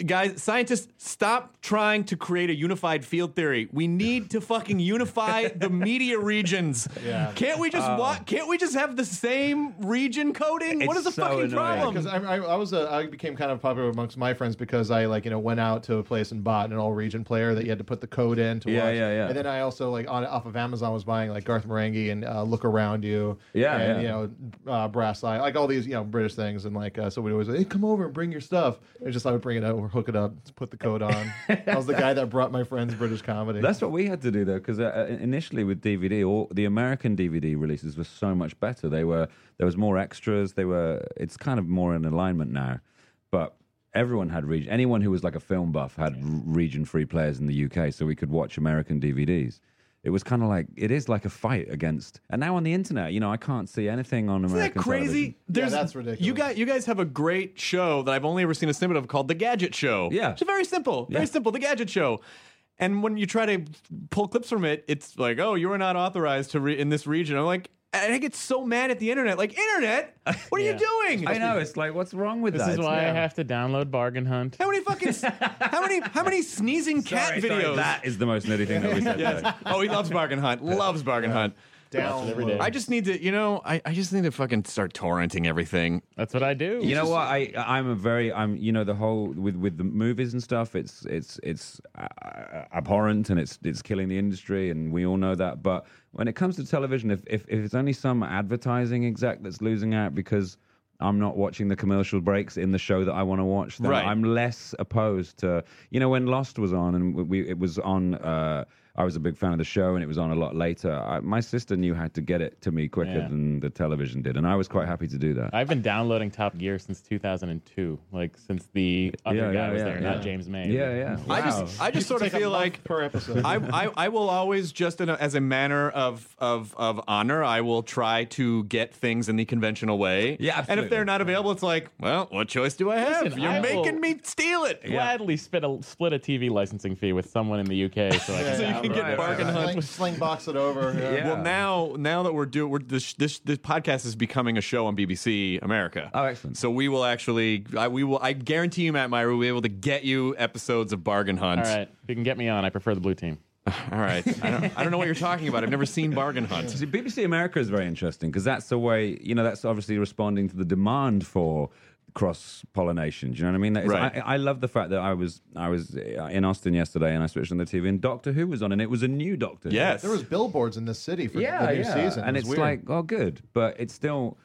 guys, scientists, stop trying to create a unified field theory. We need to fucking unify the media regions. Yeah. Can't we just Oh. wa- Can't we just have the same region coding? What is the It's so fucking annoying. problem? Because I, I, I was a, I became kind of popular amongst my friends because I like you know went out to a place and bought an all region player that you had to put the code in to Yeah, watch. yeah, yeah. And then I also like on off of Amazon was buying like Garth Marenghi and uh, Look Around You. Yeah, and, yeah. you know uh, Brass Eye, like all these you know British things, and like uh, so we'd always like, hey, come over and bring your stuff. It was just I would bring it out or hook it up, put the code on. I was the guy that brought my friends British comedy. That's what we had to do though, because uh, initially with D V D, all the American D V D releases were so much better. They were there was more extras. They were it's kind of more in alignment now, but everyone had region. Anyone who was like a film buff had region free players in the U K, so we could watch American D V Ds. It was kind of like it is like a fight against. And now on the internet, you know, I can't see anything on Isn't American that crazy? television. There's, Yeah, that's ridiculous. You guys, you guys have a great show that I've only ever seen a snippet of called The Gadget Show. Yeah. It's very simple. Very Yeah. simple. The Gadget Show. And when you try to pull clips from it, it's like, oh, you are not authorized to re- in this region. I'm like, and I get so mad at the internet. Like, internet? What are Yeah. you doing? I know it's like, what's wrong with This that? is It's- why I yeah. have to download Bargain Hunt. How many fucking, how many, how many sneezing cat Sorry, sorry, videos? that is the most nitty thing that we said. Yes. today. Oh, he loves Bargain Hunt. Loves Bargain Hunt. down every day. I just need to, you know, I, I just need to fucking start torrenting everything. That's what I do. You know what? I I'm a very I'm you know the whole with with the movies and stuff. It's it's it's uh, abhorrent and it's it's killing the industry, and we all know that. But when it comes to television, if if, if it's only some advertising exec that's losing out because I'm not watching the commercial breaks in the show that I want to watch, then Right. I'm less opposed to, you know, when Lost was on and we it was on. Uh, I was a big fan of the show, and it was on a lot later. I, my sister knew how to get it to me quicker Yeah. than the television did, and I was quite happy to do that. I've been downloading Top Gear since two thousand two, like since the other Yeah, guy yeah, was yeah, there, yeah. not James May. Yeah, yeah. I Wow. just, I just sort of Take a feel month like per episode. I, I, I will always just in a, as a manner of, of, of honor, I will try to get things in the conventional way. Yeah, And if absolutely. they're not available, it's like, well, what choice do I have? Listen, You're I making will- me steal it. Gladly split a, split a T V licensing fee with someone in the U K so I can, So you can get right, Bargain right, Hunt. Sling, sling box it over. Yeah. Yeah. Well, now now that we're doing, we're, this, this this podcast is becoming a show on B B C America. Oh, excellent. So we will actually, I, we will, I guarantee you, Matt Meyer, we'll be able to get you episodes of Bargain Hunt. All right, if you can get me on, I prefer the blue team. All right. I don't, I don't know what you're talking about. I've never seen Bargain Hunt. See, B B C America is very interesting because that's the way, you know, that's obviously responding to the demand for cross pollination. Do you know what I mean? That is, Right. I, I love the fact that I was I was in Austin yesterday and I switched on the T V and Doctor Who was on, and it was a new Doctor Who. Yes. There was billboards in this city for yeah, the new yeah. season. and It was it's weird. like, oh, good, but it's still.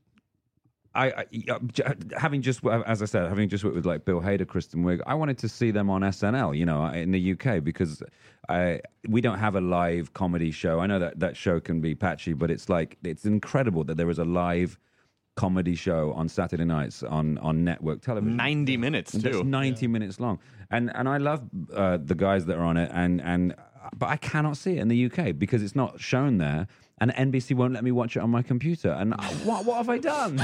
I, I j- having just as I said, having just worked with like Bill Hader, Kristen Wiig, I wanted to see them on S N L, you know, in the U K because I we don't have a live comedy show. I know that that show can be patchy, but it's like it's incredible that there is a live comedy show on Saturday nights on on network television. ninety minutes, And That's too. ninety minutes long, and and I love uh, the guys that are on it, and and but I cannot see it in the U K because it's not shown there, and N B C won't let me watch it on my computer. And I- what what have I done?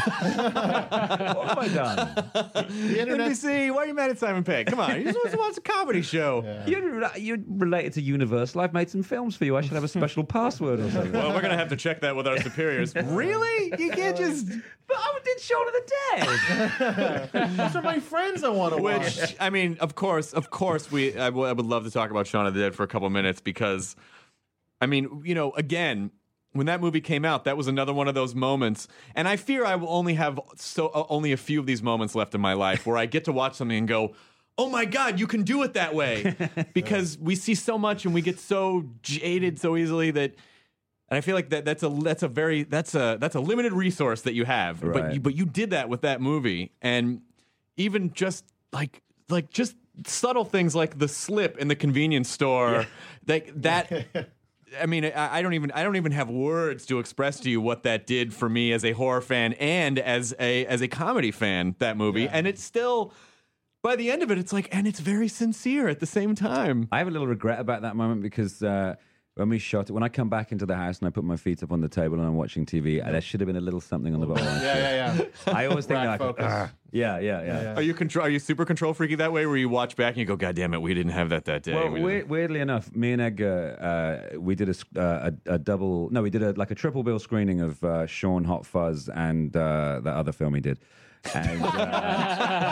what have I done? the internet. N B C, why are you mad at Simon Pegg? Come on, you're supposed to watch a comedy show. You're you're related to Universal. I've made some films for you. I should have a special password or something. Well, we're gonna have to check that with our superiors. Really? You can't just. But I did Shaun of the Dead. Those are my friends I want to watch. Which I mean, of course, of course, we. I, w- I would love to talk about Shaun of the Dead for a couple minutes because, I mean, you know, again, when that movie came out, that was another one of those moments, and I fear I will only have so uh, only a few of these moments left in my life where I get to watch something and go, "Oh my God, you can do it that way," because we see so much and we get so jaded so easily that. And I feel like that that's a that's a very that's a that's a limited resource that you have. But Right. you, but you did that with that movie, and even just like like just subtle things like the slip in the convenience store, like that. I mean, I, I don't even I don't even have words to express to you what that did for me as a horror fan and as a as a comedy fan. That movie, and it's still. By the end of it, it's like, and it's very sincere at the same time. I have a little regret about that moment because uh, when we shot it, when I come back into the house and I put my feet up on the table and I'm watching T V, there should have been a little something on the bottom. yeah, yeah, yeah. I always think Rack like, focus. "Ugh." yeah, yeah, yeah. yeah. Are you control? Are you super control freaky that way, where you watch back and you go, "God damn it, we didn't have that that day." Well, We weird, didn't." weirdly enough, me and Edgar, uh, we did a, s- uh, a, a double. No, we did a like a triple bill screening of uh, Sean Hot Fuzz and uh, that other film he did. And, uh,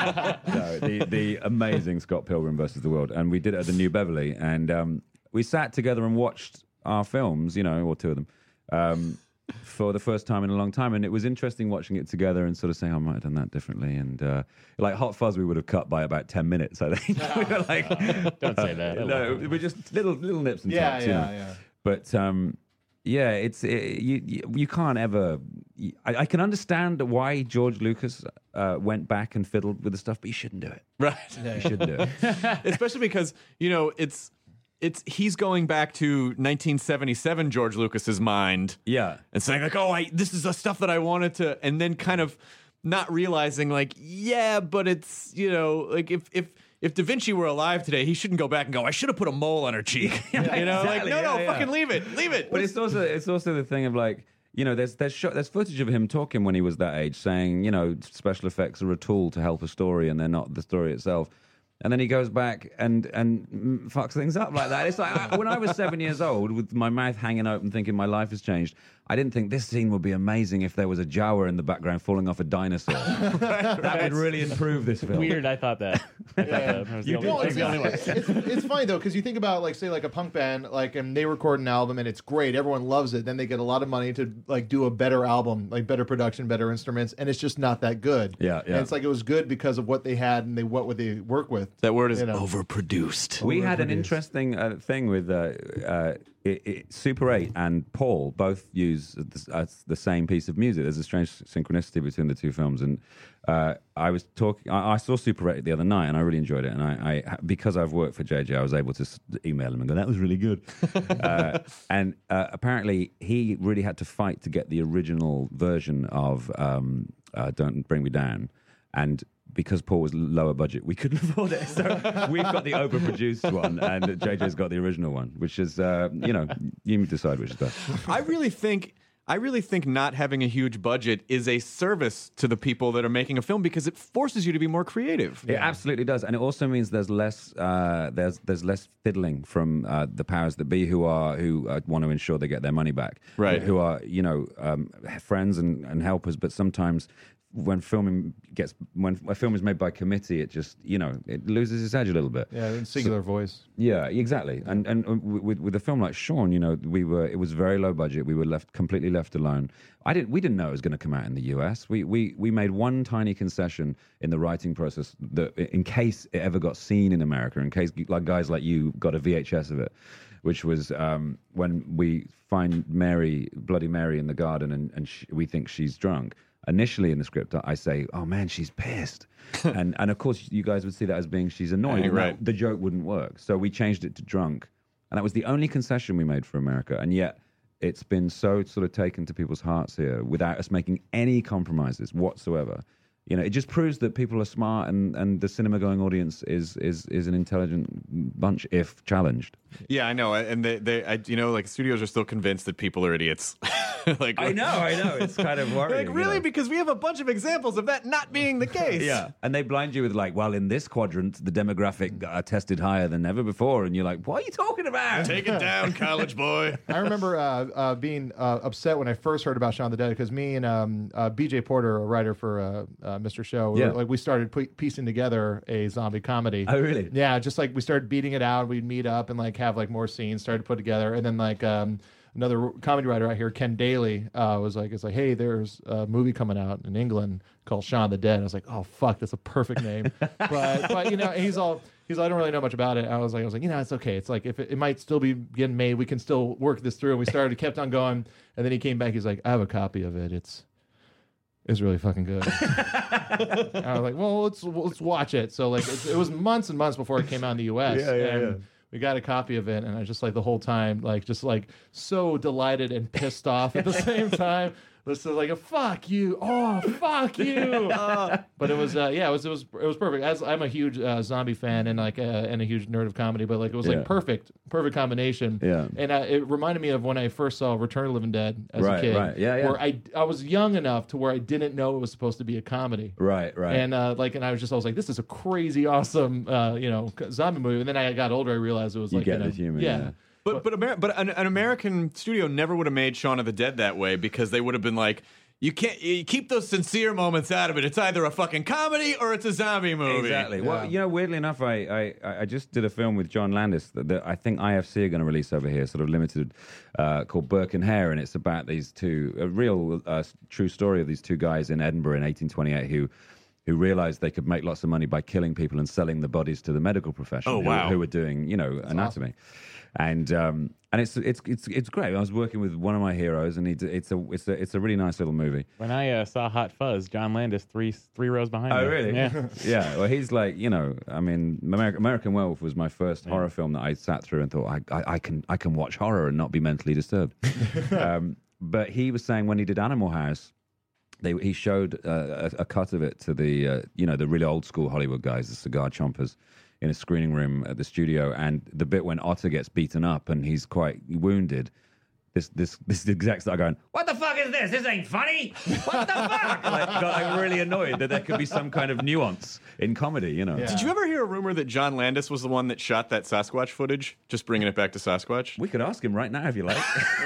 no, the the amazing Scott Pilgrim versus the World, and we did it at the New Beverly, and um, we sat together and watched our films, you know, or two of them, um, for the first time in a long time, and it was interesting watching it together and sort of saying, oh, I might have done that differently, and uh, like Hot Fuzz, we would have cut by about ten minutes, I think. we were like, Don't say that. Uh, no, we're just little little nips and Yeah, tucks, yeah, you know? yeah. But um, yeah, it's it, you, you you can't ever. I, I can understand why George Lucas uh, went back and fiddled with the stuff, but you shouldn't do it. Right. You shouldn't do it. Especially because, you know, it's it's he's going back to nineteen seventy-seven George Lucas's mind. Yeah. And saying like, "Oh, I this is the stuff that I wanted to," and then kind of not realizing like, "Yeah, but it's, you know, like if if if Da Vinci were alive today, he shouldn't go back and go, I should have put a mole on her cheek." you know, exactly. like, no, no, Yeah, yeah. fucking leave it. Leave it. But it's also it's also the thing of like, you know, there's there's sh- there's footage of him talking when he was that age, saying, you know, special effects are a tool to help a story, and they're not the story itself. And then he goes back and and mm, fucks things up like that. It's like I, when I was seven years old, with my mouth hanging open, thinking my life has changed. I didn't think this scene would be amazing if there was a Jawa in the background falling off a dinosaur. That would really improve this film. Weird, I thought that. I thought Yeah. that. I was the You only, know, I was it's, the only one. it's, it's, it's funny though, because you think about like say like a punk band, like and they record an album and it's great, everyone loves it. Then they get a lot of money to like do a better album, like better production, better instruments, and it's just not that good. Yeah, yeah. And it's like it was good because of what they had and they what would they work with. That word is You know. overproduced. We had an Overproduced. interesting uh, thing with uh, uh, it, it, Super eight and Paul both use the, uh, the same piece of music. There's a strange synchronicity between the two films, and uh, I was talking. I, I saw Super eight the other night, and I really enjoyed it. And I, I because I've worked for J J, I was able to s- email him and go, "That was really good." uh, and uh, apparently, he really had to fight to get the original version of um, uh, "Don't Bring Me Down," and because Paul was lower budget, we couldn't afford it. So we've got the overproduced one, and J J's got the original one, which is, uh, you know, you decide which is best. I really think I really think not having a huge budget is a service to the people that are making a film because it forces you to be more creative. It absolutely does, and it also means there's less uh, there's there's less fiddling from uh, the powers that be who are who uh, want to ensure they get their money back, Right. Who are you know um, friends and, and helpers, but sometimes. When filming gets when a film is made by committee, it just you know it loses its edge a little bit. Yeah, in singular voice. Yeah, exactly. And and uh, with with a film like Sean, you know, we were it was very low budget. We were left completely left alone. I didn't. We didn't know it was going to come out in the U S. We we we made one tiny concession in the writing process that in case it ever got seen in America, in case like guys like you got a V H S of it, which was um, when we find Mary, Bloody Mary, in the garden, and and she, we think she's drunk. Initially in the script, I say, "Oh man, she's pissed," and and of course you guys would see that as being she's annoying. Yeah, and that- right. the joke wouldn't work, so we changed it to drunk, and that was the only concession we made for America. And yet, it's been so sort of taken to people's hearts here without us making any compromises whatsoever. You know, it just proves that people are smart, and, and the cinema-going audience is is is an intelligent bunch if challenged. Yeah, I know, and they, they, I, you know, like studios are still convinced that people are idiots. like I know, I know. It's kind of worrying. Like really, you know? because we have a bunch of examples of that not being the case. Yeah, and they blind you with like, well, in this quadrant, the demographic are tested higher than ever before, and you're like, what are you talking about? Take it down, college boy. I remember uh, uh, being uh, upset when I first heard about Shaun of the Dead because me and um, uh, B J Porter, a writer for uh, uh, Mister Show, we Yeah. were, like we started pu- piecing together a zombie comedy. Oh, really? Yeah, just like we started beating it out. We'd meet up and like have like more scenes, started to put together, and then like um, another comedy writer out here, Ken Daly, uh, was like, it's like, hey, there's a movie coming out in England called Shaun of the Dead. I was like, oh fuck, that's a perfect name. but but you know, he's all. He's like, I don't really know much about it. I was like, I was like, you know, it's okay. It's like if it, it might still be getting made, we can still work this through. And we started, kept on going, and then he came back. He's like, I have a copy of it. It's it's really fucking good. And I was like, well, let's let's watch it. So like, it, it was months and months before it came out in the U S. Yeah, yeah, and yeah. we got a copy of it, and I just like the whole time, like just like so delighted and pissed off at the same time. Listen, like a fuck you, oh fuck you. But it was, uh, yeah, it was, it was, it was perfect. As I'm a huge uh, zombie fan and like, uh, and a huge nerd of comedy, but like it was Yeah. like perfect, perfect combination. Yeah. And uh, it reminded me of when I first saw Return of the Living Dead as Right, a kid, right. Yeah, yeah. where I, I was young enough to where I didn't know it was supposed to be a comedy. Right, right. And uh, like, and I was just, I was like, this is a crazy, awesome, uh, you know, zombie movie. And then I got older, I realized it was You like, get you know, the humor, yeah. yeah. But but Amer- but an, an American studio never would have made Shaun of the Dead that way because they would have been like, You can't you keep those sincere moments out of it. It's either a fucking comedy or it's a zombie movie. Exactly. Well, you know, weirdly enough, I, I, I just did a film with John Landis that, that I think I F C are going to release over here, sort of limited, uh, called Burke and Hare, and it's about these two, a real uh, true story of these two guys in Edinburgh in eighteen twenty-eight who who realized they could make lots of money by killing people and selling the bodies to the medical profession. Oh, who, wow. who were doing, you know, That's anatomy. Awesome. And um, and it's it's it's it's great. I was working with one of my heroes, and he, it's a it's a it's a really nice little movie. When I uh, saw Hot Fuzz, John Landis three three rows behind me. Oh, really? Yeah. Yeah. Well, he's like, you know, I mean, American, American Werewolf was my first Yeah. horror film that I sat through and thought, I, I, I can I can watch horror and not be mentally disturbed. um, but he was saying when he did Animal House, they he showed uh, a, a cut of it to the uh, you know the really old school Hollywood guys, the cigar chompers, in a screening room at the studio, and the bit when Otter gets beaten up and he's quite wounded. This this this exec started going, "What the fuck is this? This ain't funny. What the fuck?" Like, got like, really annoyed that there could be some kind of nuance in comedy, you know. Yeah. Did you ever hear a rumor that John Landis was the one that shot that Sasquatch footage? Just bringing it back to Sasquatch. We could ask him right now if you like.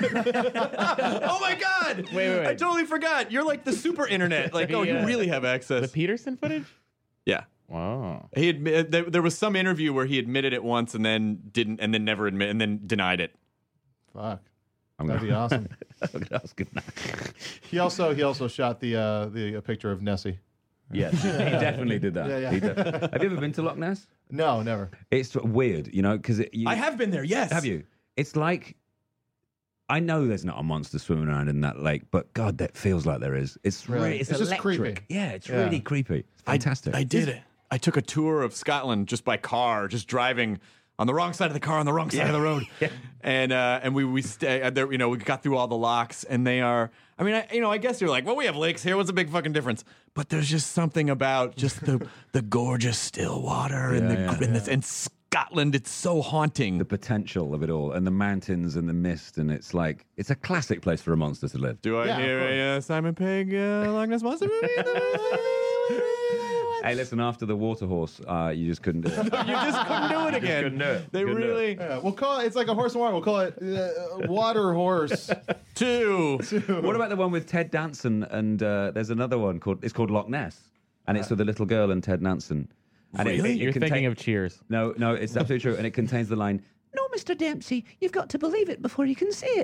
Oh my God! Wait, wait, wait. I totally forgot. You're like the super internet. Like, The, oh, you uh, really have access. The Peterson footage? Yeah. Wow. He admit, there, there was some interview where he admitted it once and then didn't, and then never admit, and then denied it. Fuck. I'm That'd be awesome. I'm gonna ask him now. He also he also shot the uh, the a picture of Nessie. Yes, he definitely did that. Yeah, yeah. He did. Have you ever been to Loch Ness? No, never. It's weird, you know, because I have been there. Yes. Have you? It's like, I know there's not a monster swimming around in that lake, but God, that feels like there is. It's Really? really, it's, It's just electric. creepy. Yeah, it's Yeah. really creepy. It's fantastic. I, I did it. I took a tour of Scotland just by car, just driving on the wrong side of the car on the wrong side Yeah. of the road. Yeah. And uh, and we we stay uh, there. You know, we got through all the locks, and they are. I mean, I, you know, I guess you're like, well, we have lakes here. What's the big fucking difference? But there's just something about just the the gorgeous still water and Yeah, the yeah. and, the, and Scotland. It's so haunting. The potential of it all, and the mountains and the mist, and it's like, it's a classic place for a monster to live. Do I Yeah, of hear a uh, Simon Pegg uh, Loch Ness Monster movie? Hey, listen, after the water horse, uh, you just couldn't do it. You just couldn't do it again. couldn't do it. They Couldn't do it. really Yeah, we'll call it. It's like a horse and water. We'll call it uh, water horse. two. What about the one with Ted Danson? And uh, there's another one called, it's called Loch Ness, and it's with the little girl and Ted Danson. And it- Really? it, it You're contain- thinking of Cheers. No, no, it's absolutely true, and it contains the line, "No, Mister Dempsey, you've got to believe it before you can see it."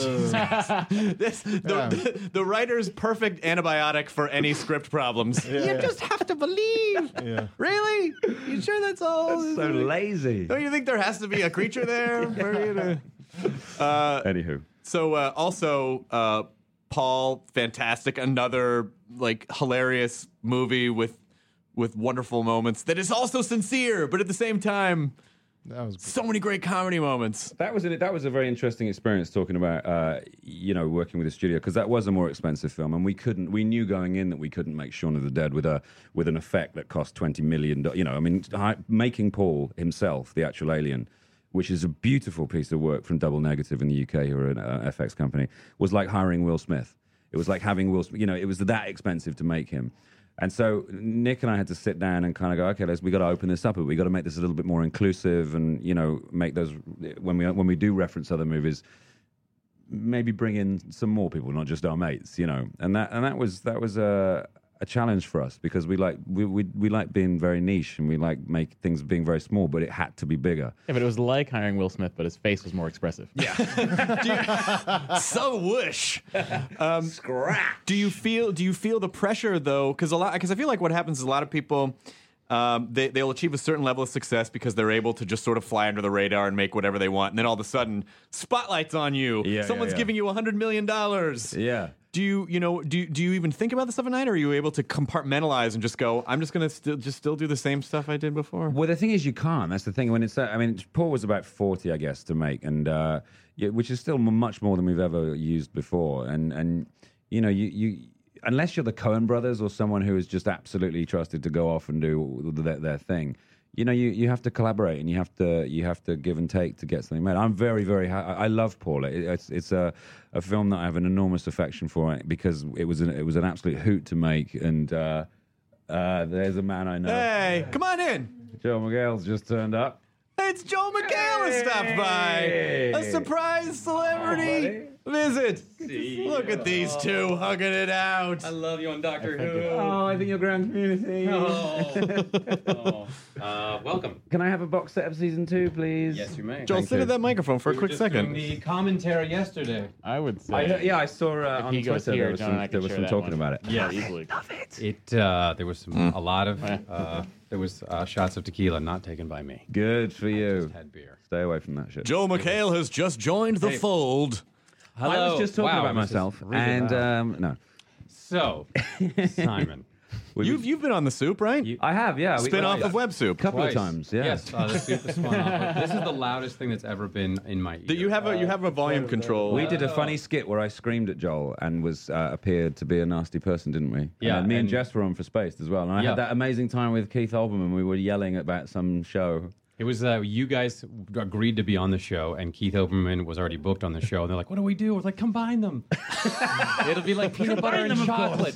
This, the, Yeah. the, the writer's perfect antibiotic for any script problems. Yeah, you yeah. just have to believe. Yeah. Really? You sure that's all? That's so lazy. Don't you think there has to be a creature there? for you to... uh, Anywho. so uh, also, uh, Paul, fantastic. Another like hilarious movie with with wonderful moments that is also sincere, but at the same time, That was so many great comedy moments. That was an, that was a very interesting experience talking about uh, you know working with a studio, because that was a more expensive film, and we couldn't we knew going in that we couldn't make Shaun of the Dead with a with an effect that cost twenty million dollars. You know, I mean, hi- making Paul himself the actual alien, which is a beautiful piece of work from Double Negative in the U K, who are an uh, F X company, was like hiring Will Smith. It was like having Will Smith. You know, it was that expensive to make him. And so Nick and I had to sit down and kind of go, okay, let's we got to open this up, but we got to make this a little bit more inclusive, and you know, make those when we when we do reference other movies, maybe bring in some more people, not just our mates, you know. And that and that was that was a a challenge for us, because we like we we, we like being very niche, and we like make things being very small, but it had to be bigger. Yeah, but it was like hiring Will Smith, but his face was more expressive. Yeah. So whoosh. Um, Scrap. Do you feel? Do you feel the pressure though? Because a lot. Because I feel like what happens is a lot of people. Um, they, they'll achieve a certain level of success because they're able to just sort of fly under the radar and make whatever they want, and then all of a sudden, spotlight's on you. Yeah, Someone's yeah, yeah. giving you a hundred million dollars. Yeah. Do you, you know, do do you even think about this stuff at night, or are you able to compartmentalize and just go, I'm just gonna still just still do the same stuff I did before? Well, the thing is, you can't. That's the thing. When it's, uh, I mean, Paul was about forty, I guess, to make, and uh, yeah, which is still m- much more than we've ever used before. And and you know, you you unless you're the Coen brothers or someone who is just absolutely trusted to go off and do their, their thing, you know, you, you have to collaborate, and you have to you have to give and take to get something made. I'm very very ha- I love Paul. It, it's it's a a film that I have an enormous affection for, because it was an, it was an absolute hoot to make. And uh, uh, there's a man I know. Hey, come on in. Joe Miguel's just turned up. It's Joe McHale has stopped by. A surprise celebrity. Visit. Look at these two hugging it out. I love you on Doctor Who. Oh, I think you're grand community. Oh. oh. Uh, welcome. Can I have a box set of season two, please? Yes, you may. Joel, Thank sit you. at that microphone for We a were quick just second. doing the commentary yesterday. I would say. I, yeah, I saw uh, If on he goes Twitter here, there was John some, and I can there was share some that talking one. about it. Yeah, easily. It uh, there was some a lot of uh, there was uh, shots of tequila not taken by me. Good for you. Just had beer. Stay away from that shit. Joel McHale has just joined the Hey. fold. I was just talking Wow, about this is myself, really and loud. um, no, So, Simon, You've you've been on the Soup, right? You- I have, yeah. we- Spin off well, of Web Soup. a couple twice. of times, yeah. Yes, uh, the soup is spun off. This is the loudest thing that's ever been in my ear. Do you have a you have a volume control? We did a funny skit where I screamed at Joel and was uh, appeared to be a nasty person, didn't we? Yeah, And me and, and- Jess were on for Spaced as well. And I Yeah. had that amazing time with Keith Olbermann. We were yelling about some show. It was uh, you guys agreed to be on the show, and Keith Oberman was already booked on the show. And they're like, "What do we do?" We're like, "Combine them. It'll be like peanut butter and chocolate."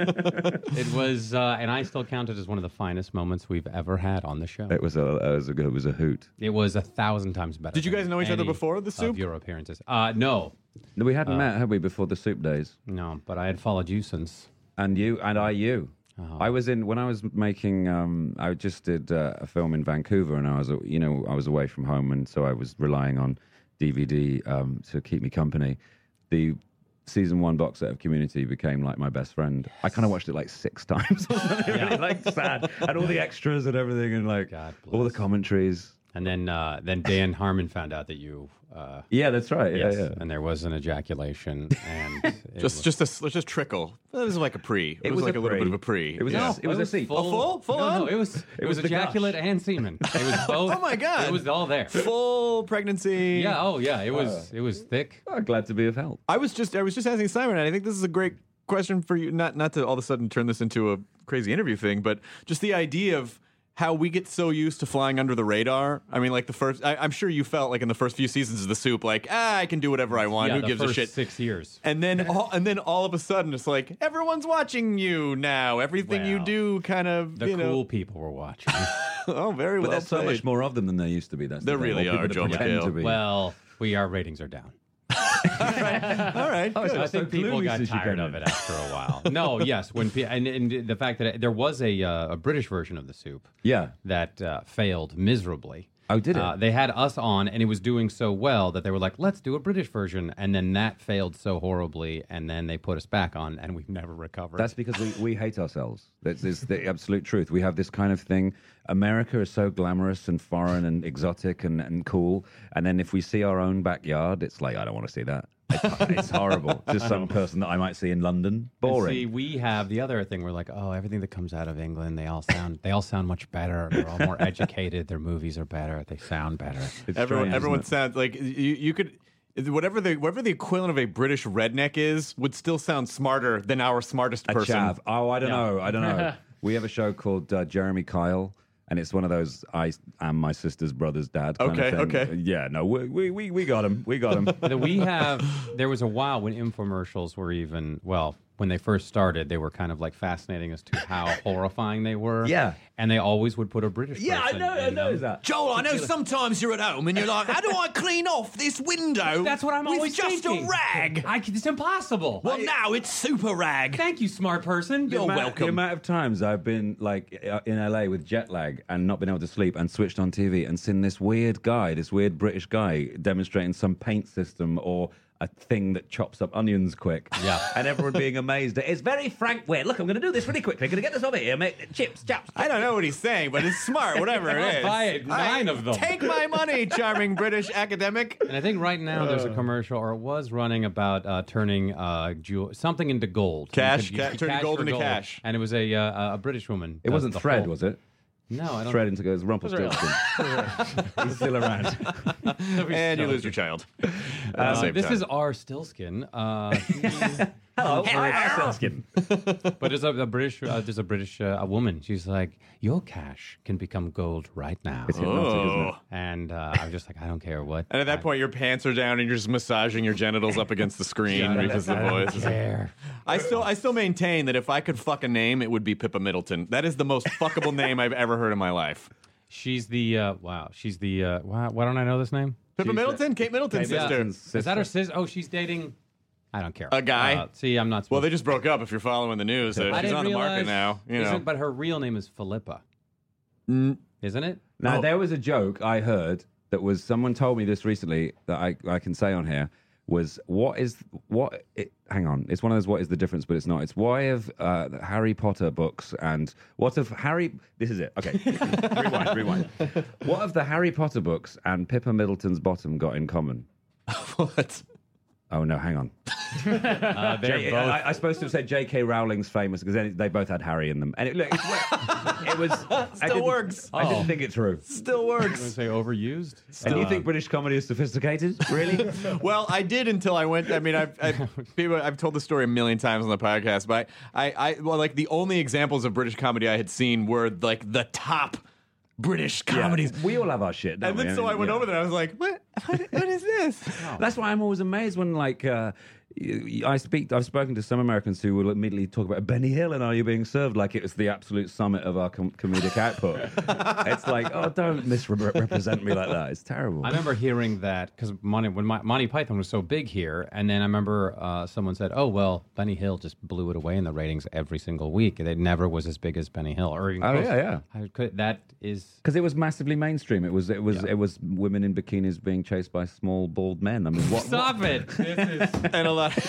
It was, uh, and I still count it as one of the finest moments we've ever had on the show. It was a, it was a, it was a hoot. It was a thousand times better. Did you guys than know each other any before the Soup? Of your appearances? Uh, no, No, We hadn't met, had we, before the Soup days? no, but I had followed you since. And you and I, you. Oh. I was in when I was making. Um, I just did uh, a film in Vancouver, and I was, uh, you know, I was away from home, and so I was relying on D V D um, to keep me company. The season one box set of Community became like my best friend. I kind of watched it like six times. Really, like sad, and all the extras and everything, and like God all the bless. commentaries. And then, uh, then Dan Harmon found out that you. Uh, Yeah, that's right. yes, Yeah, yeah. and there was an ejaculation, and it Just was- just a let's just trickle. It was like a pre. It, It was, was like a a, little pre. bit of a pre. It was Yeah. a, it was a seat. A full full no, on. no, it was it, It was, was the ejaculate gush. and semen. It was both. Oh my God. It was all there. Full pregnancy. Yeah. Oh yeah. It was. it was thick. Oh, glad to be of help. I was just I was just asking Simon, and I think this is a great question for you. Not not to all of a sudden turn this into a crazy interview thing, but just the idea of how we get so used to flying under the radar. I mean, like the first, I, I'm sure you felt like in the first few seasons of the Soup, like ah, I can do whatever I want. Yeah, Who the gives first a shit? Six years. And then, all, and then all of a sudden, it's like everyone's watching you now. Everything you Well, do, kind of, The you cool know. people were watching. Oh, very But well there's so played. much more of them than there used to be. That's the There thing. really More people are, that Joel pretend McHale. to be. well, we our ratings are down. All right. Oh, good. I think so people gloomy got since you tired came of in. it after a while. No, yes, when pe- and, and the fact that it, there was a uh, a British version of the Soup Yeah. that uh, failed miserably. Oh, did it? Uh, they had us on, and it was doing so well that they were like, "Let's do a British version," and then that failed so horribly, and then they put us back on, and we've never recovered. That's because we, we hate ourselves. That's is the absolute truth. We have this kind of thing. America is so glamorous and foreign and exotic and, and cool. And then if we see our own backyard, it's like, I don't want to see that. It's, it's horrible. Just some person that I might see in London. And Boring. see, we have the other thing. We're like, oh, everything that comes out of England, they all sound, they all sound much better. They're all more educated. Their movies are better. They sound better. It's Everyone, strange, everyone isn't it? sounds like you. You could. Whatever the whatever the equivalent of a British redneck is would still sound smarter than our smartest A person. chav. Oh, I don't Yeah. know. I don't know. We have a show called uh, Jeremy Kyle. And it's one of those I am my sister's brother's dad. Kind Okay, of thing. okay. Yeah, no, we we we, we got him. We got him. That we have. There was a while when infomercials were even well. When they first started, they were kind of like fascinating as to how horrifying they were. Yeah. and they always would put a British. Yeah, I person know. I in know them. that. Joel, I know sometimes you're at home and you're like, how do I clean off this window? That's what I'm with always just thinking. a rag. I, it's impossible. Well, now it's super rag. Thank you, smart person. The amount- The amount of times I've been like uh, in L A with jet lag and not been able to sleep and switched on T V and seen this weird guy, this weird British guy demonstrating some paint system or a thing that chops up onions quick. Yeah. And everyone being amazed at it's very frank weird. Look, I'm going to do this really quickly. I'm going to get this over here. Make chips, chaps. I don't know what he's saying, but it's smart, whatever it I'll is. buy it, nine I- of them. Take my money, charming British academic. And I think right now there's a commercial, or it was running about uh, turning uh, jewel, something into gold. Cash, You ca- could turning cash gold for into cash. And it was a uh, a British woman. It does wasn't the Thread, whole- was it? No, I don't. Thread into goes Rumpelstiltskin. He's still around. And you lose your child. At the Uh, same this time. is R. Stilskin. Uh, Hello, Rumpelstiltskin. but there's a, a British, uh, there's a British uh, a woman. She's like, your cash can become gold right now. It's hypnotic, isn't it? Oh. And uh, I'm just like, I don't care what. And at that point, your pants are down and you're just massaging your genitals up against the screen because the I don't voice is. care. I still, I still maintain that if I could fuck a name, it would be Pippa Middleton. That is the most fuckable name I've ever heard in my life. She's the uh, wow. She's the uh, wow. Why don't I know this name? Pippa Middleton, Kate Middleton's Kate sister. Middleton's Is that her sister? Oh, she's dating. I don't care. A guy. Uh, see, I'm not. Well, they just broke up. If you're following the news, uh, I she's didn't on the market realize- now. You know. Isn't, but her real name is Philippa, Mm. isn't it? Now, Oh. there was a joke I heard that was someone told me this recently that I, I can say on here was what is what it, hang on, it's one of those what is the difference, but it's not. It's why have uh, Harry Potter books and what have Harry this is it. Okay. rewind, rewind. What have the Harry Potter books and Pippa Middleton's bottom got in common? What? Oh no, hang on. Uh, they're J- both. I, I supposed to have said J K. Rowling's famous because then they both had Harry in them, and it, look, it's, it was I Still didn't- works. I Oh. didn't think it through. Still I'm gonna works. say overused. And you Uh, think British comedy is sophisticated? Really? Well, I did until I went. I mean, I've I've, people, I've told the story a million times on the podcast, but I, I, I well, like the only examples of British comedy I had seen were like the top British comedies. We all have our shit, don't And we? then so I went Yeah. over there. I was like, what? What, what is this? That's why I'm always amazed when, like, uh, y- I speak. I've spoken to some Americans who will immediately talk about Benny Hill and Are You Being Served like it was the absolute summit of our com- comedic output. It's like, oh, don't misrepresent me like that. It's terrible. I remember hearing that because Monty, when my, Monty Python was so big here, and then I remember uh, someone said, "Oh well, Benny Hill just blew it away in the ratings every single week. It never was as big as Benny Hill." Or even Oh, close. yeah, yeah. I could, that is Because it was massively mainstream. It was, it was, it was women in bikinis being chased by small bald men. I mean, what? stop it. This is And a lot.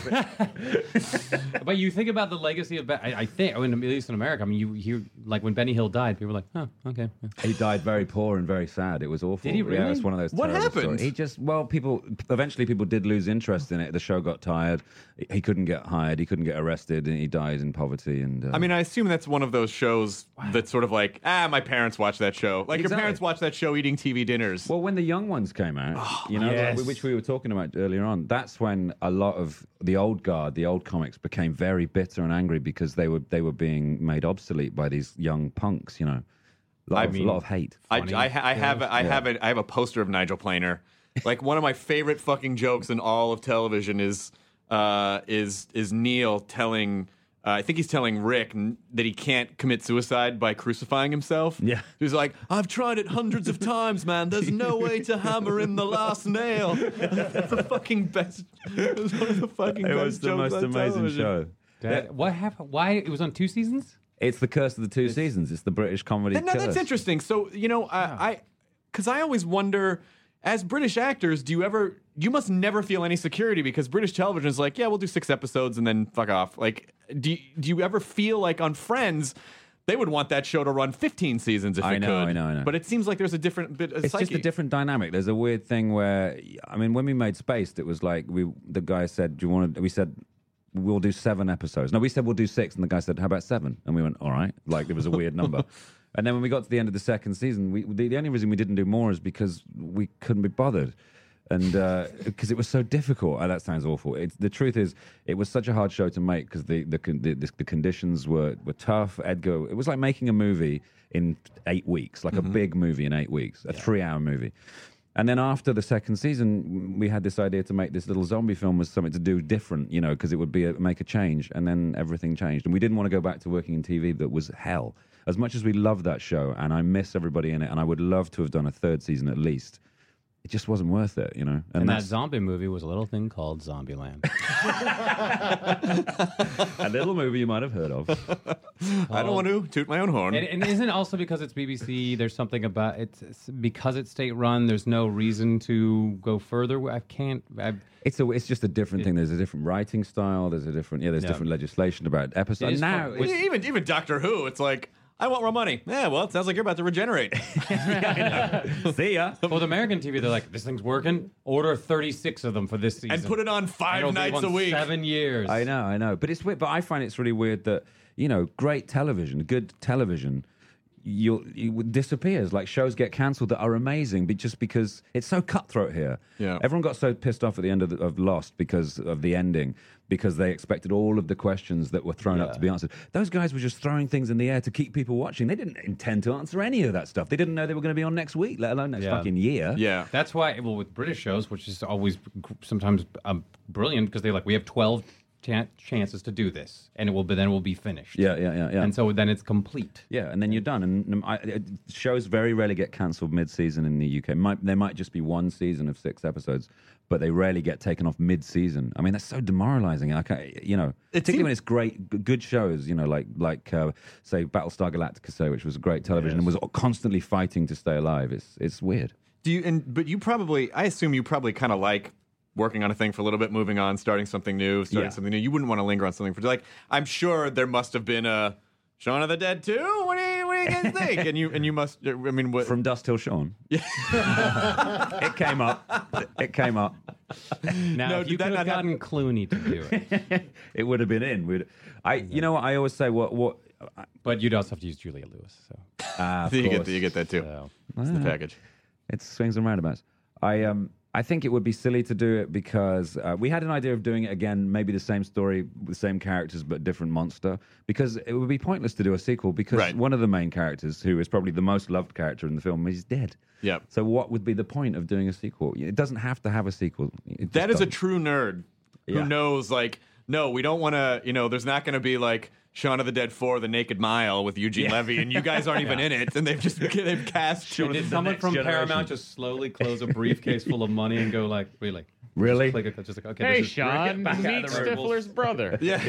But you think about the legacy of, Ben- I, I think, I mean, at least in America, I mean, you hear, like when Benny Hill died, people were like, oh, okay. yeah. He died very poor and very sad. It was awful. Did he really? Yeah, it's one of those. What terrible happened? stories. He just well, people eventually people did lose interest in it. The show got tired. He couldn't get hired. He couldn't get arrested, and he died in poverty. And uh, I mean, I assume that's one of those shows that's sort of like, ah, my parents watch that show. Like your Exactly. parents watch that show eating T V dinners. well, when the young ones came out, you know, yes. like, which we were talking about earlier on, that's when a lot of the old guard, the old comics, became very bitter and angry because they were they were being made obsolete by these young punks. You know, a lot, I of, mean, a lot of hate. I, funny I, ha- I have I Yeah. have a, I have a poster of Nigel Planer. Like one of my favorite fucking jokes in all of television is uh, is is Neil telling. Uh, I think he's telling Rick n- that he can't commit suicide by crucifying himself. Yeah. He's like, I've tried it hundreds of times, man. There's no way to hammer in the last nail. That's the fucking best. It was one of the fucking It best was the jokes most on amazing television. show. That, what happened? Why? It was on two seasons? It's the curse of the two seasons. It's the British comedy Now, curse. that's interesting. So, you know, I, because I, always wonder, as British actors, do you ever, you must never feel any security because British television is like, yeah, we'll do six episodes and then fuck off. Like, do you, do you ever feel like on Friends, they would want that show to run fifteen seasons if I it know, could? I know, I know. But it seems like there's a different bit of It's psyche. just a different dynamic. There's a weird thing where, I mean, when we made Spaced, it was like we the guy said, "Do you want to?" We said, "We'll do seven episodes." No, we said we'll do six, and the guy said, "How about seven?" And we went, "All right." Like it was a weird number. And then when we got to the end of the second season, we the, the only reason we didn't do more is because we couldn't be bothered. And because it was so difficult, oh, that sounds awful. It's, the truth is, it was such a hard show to make because the the, con- the the the conditions were, were tough. Edgar, it was like making a movie in eight weeks, like a big movie in eight weeks, a three-hour movie. And then after the second season, we had this idea to make this little zombie film with something to do different, you know, because it would be a, make a change. And then everything changed, and we didn't want to go back to working in T V. That was hell. As much as we love that show, and I miss everybody in it, and I would love to have done a third season at least. It just wasn't worth it, you know. And, that that's zombie movie was a little thing called Zombieland. a little movie you might have heard of. I don't want to toot my own horn. And, and isn't it also because it's B B C? There's something about it. It's because it's state run. There's no reason to go further. I can't. I, It's a, it's just a different thing. There's a different writing style. There's a different, yeah. There's Yeah. different legislation about It episodes. is Now, fun. it's, even even Doctor Who, it's like, I want more money. Yeah, well, it sounds like you're about to regenerate. see ya. well, with American T V, they're like, this thing's working. Order thirty-six of them for this season And put it on five It'll be nights on a week. Seven years. I know, I know, but it's weird. But I find it's really weird that you know, great television, good television, you it disappears. Like shows get cancelled that are amazing, but just because it's so cutthroat here. Yeah. Everyone got so pissed off at the end of, the, of Lost because of the ending, because they expected all of the questions that were thrown up to be answered. Those guys were just throwing things in the air to keep people watching. They didn't intend to answer any of that stuff. They didn't know they were going to be on next week, let alone next Yeah. fucking year. Yeah. That's why, well, with British shows, which is always sometimes um, brilliant because they're like, we have twelve chan chances to do this, and it will be then will be finished. Yeah, yeah, yeah, yeah. And so then it's complete. Yeah, and then you're done. And um, I, it, shows very rarely get cancelled mid-season in the U K. Might, there might just be one season of six episodes, but they rarely get taken off mid-season. I mean, that's so demoralizing. Like, I, you know, It particularly seems- when it's great, g- good shows. You know, like like uh, say Battlestar Galactica, say, which was great television and was constantly fighting to stay alive. It's it's weird. Do you? And but you probably, I assume you probably kind of like working on a thing for a little bit, moving on, starting something new, starting Yeah. something new. You wouldn't want to linger on something for like. I'm sure there must have been a Shaun of the Dead too. What do you, what do you guys think? And you and you must. I mean, what? From Dust Till Shaun. Yeah, it came up. It came up. Now, No, if you did that could have not happen? gotten Clooney to do it, It would have been in. We'd, I, you know what I always say. What what. but you'd also have to use Julia Lewis. So Ah, of you get course. you get that too. So- It's the package. It's swings and roundabouts. I um I think it would be silly to do it because uh, we had an idea of doing it again, maybe the same story, the same characters, but different monster. Because it would be pointless to do a sequel because Right. one of the main characters, who is probably the most loved character in the film, is dead. Yep. So what would be the point of doing a sequel? It doesn't have to have a sequel. It just That is a doesn't. true nerd who Yeah. knows, like, no, we don't want to, you know, there's not going to be like Shaun of the Dead four, The Naked Mile with Eugene Yeah. Levy, and you guys aren't even in it, and they've just they've cast. Shaun of Did the someone next from generation. Paramount just slowly close a briefcase full of money and go like, really? Really? Just, click it, just like, okay, Hey, this is, Sean, back out meet of the room. Stifler's brother. Yeah,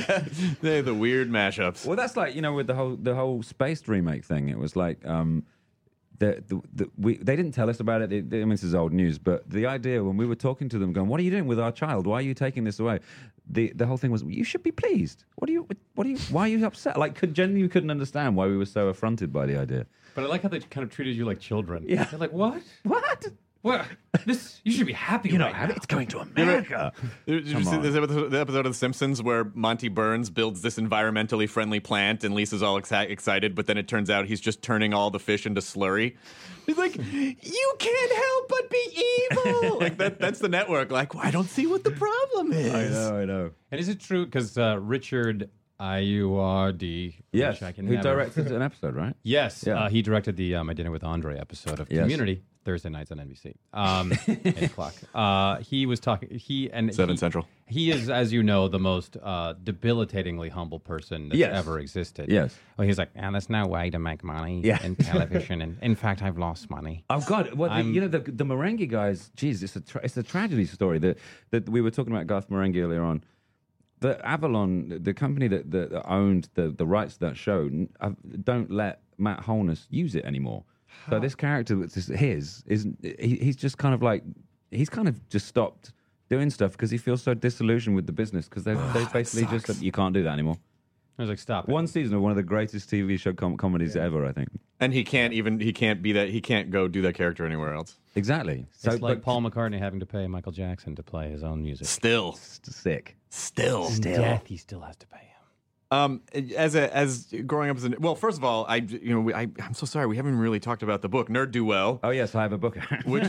they the weird mashups. Well, that's like, you know, with the whole the whole Spaced remake thing. It was like um, the, the, the we they didn't tell us about it. It- I mean, this is old news, but the idea when we were talking to them, going, "What are you doing with our child? Why are you taking this away?" The the whole thing was, "You should be pleased. What are you? What are you? Why are you upset?" Like, could genuinely couldn't understand why we were so affronted by the idea. But I like how they kind of treated you like children. Yeah. They're like, what? What? What? This, you should be happy You know, right now. it's going to America. Did you Come see on. this episode, the episode of The Simpsons where Monty Burns builds this environmentally friendly plant and Lisa's all exci- excited, but then it turns out he's just turning all the fish into slurry? He's like, you can't help but be evil! Like, that, that's the network. Like, well, I don't see what the problem is. I know, I know. And is it true? Because uh, Richard I U R D, Yes, which I can who never- directed an episode, right? Yes, Yeah. uh, he directed the uh, My Dinner with Andre episode of Yes. Community, Thursday nights on N B C, um, eight o'clock. Uh, he was talking, he and Seven he, Central. He is, as you know, the most uh, debilitatingly humble person that's Yes. ever existed. Yes. Well, he's like, and there's no way to make money Yeah. in television. And in fact, I've lost money. Oh God! Well, the, I'm- you know the the Merengue guys. Geez, it's a tra- it's a tragedy story. That that we were talking about Garth Marenghi earlier on. The Avalon, the- the company that, that that owned the, the rights to that show, n- uh, don't let Matt Holness use it anymore. So this character that's just his is he, he's just kind of like he's kind of just stopped doing stuff because he feels so disillusioned with the business because they they basically just said, you can't do that anymore. I was like, stop it. One season of one of the greatest T V show com- comedies ever, I think. And he can't even, he can't be that, he can't go do that character anywhere else. Exactly. So It's like but- Paul McCartney having to pay Michael Jackson to play his own music. Still. sick. Still. In death, he still has to pay him. Um, as a as growing up as a well, first of all, I you know we, I I'm so sorry we haven't really talked about the book Nerd Do Well. Oh yes, I have a book. which,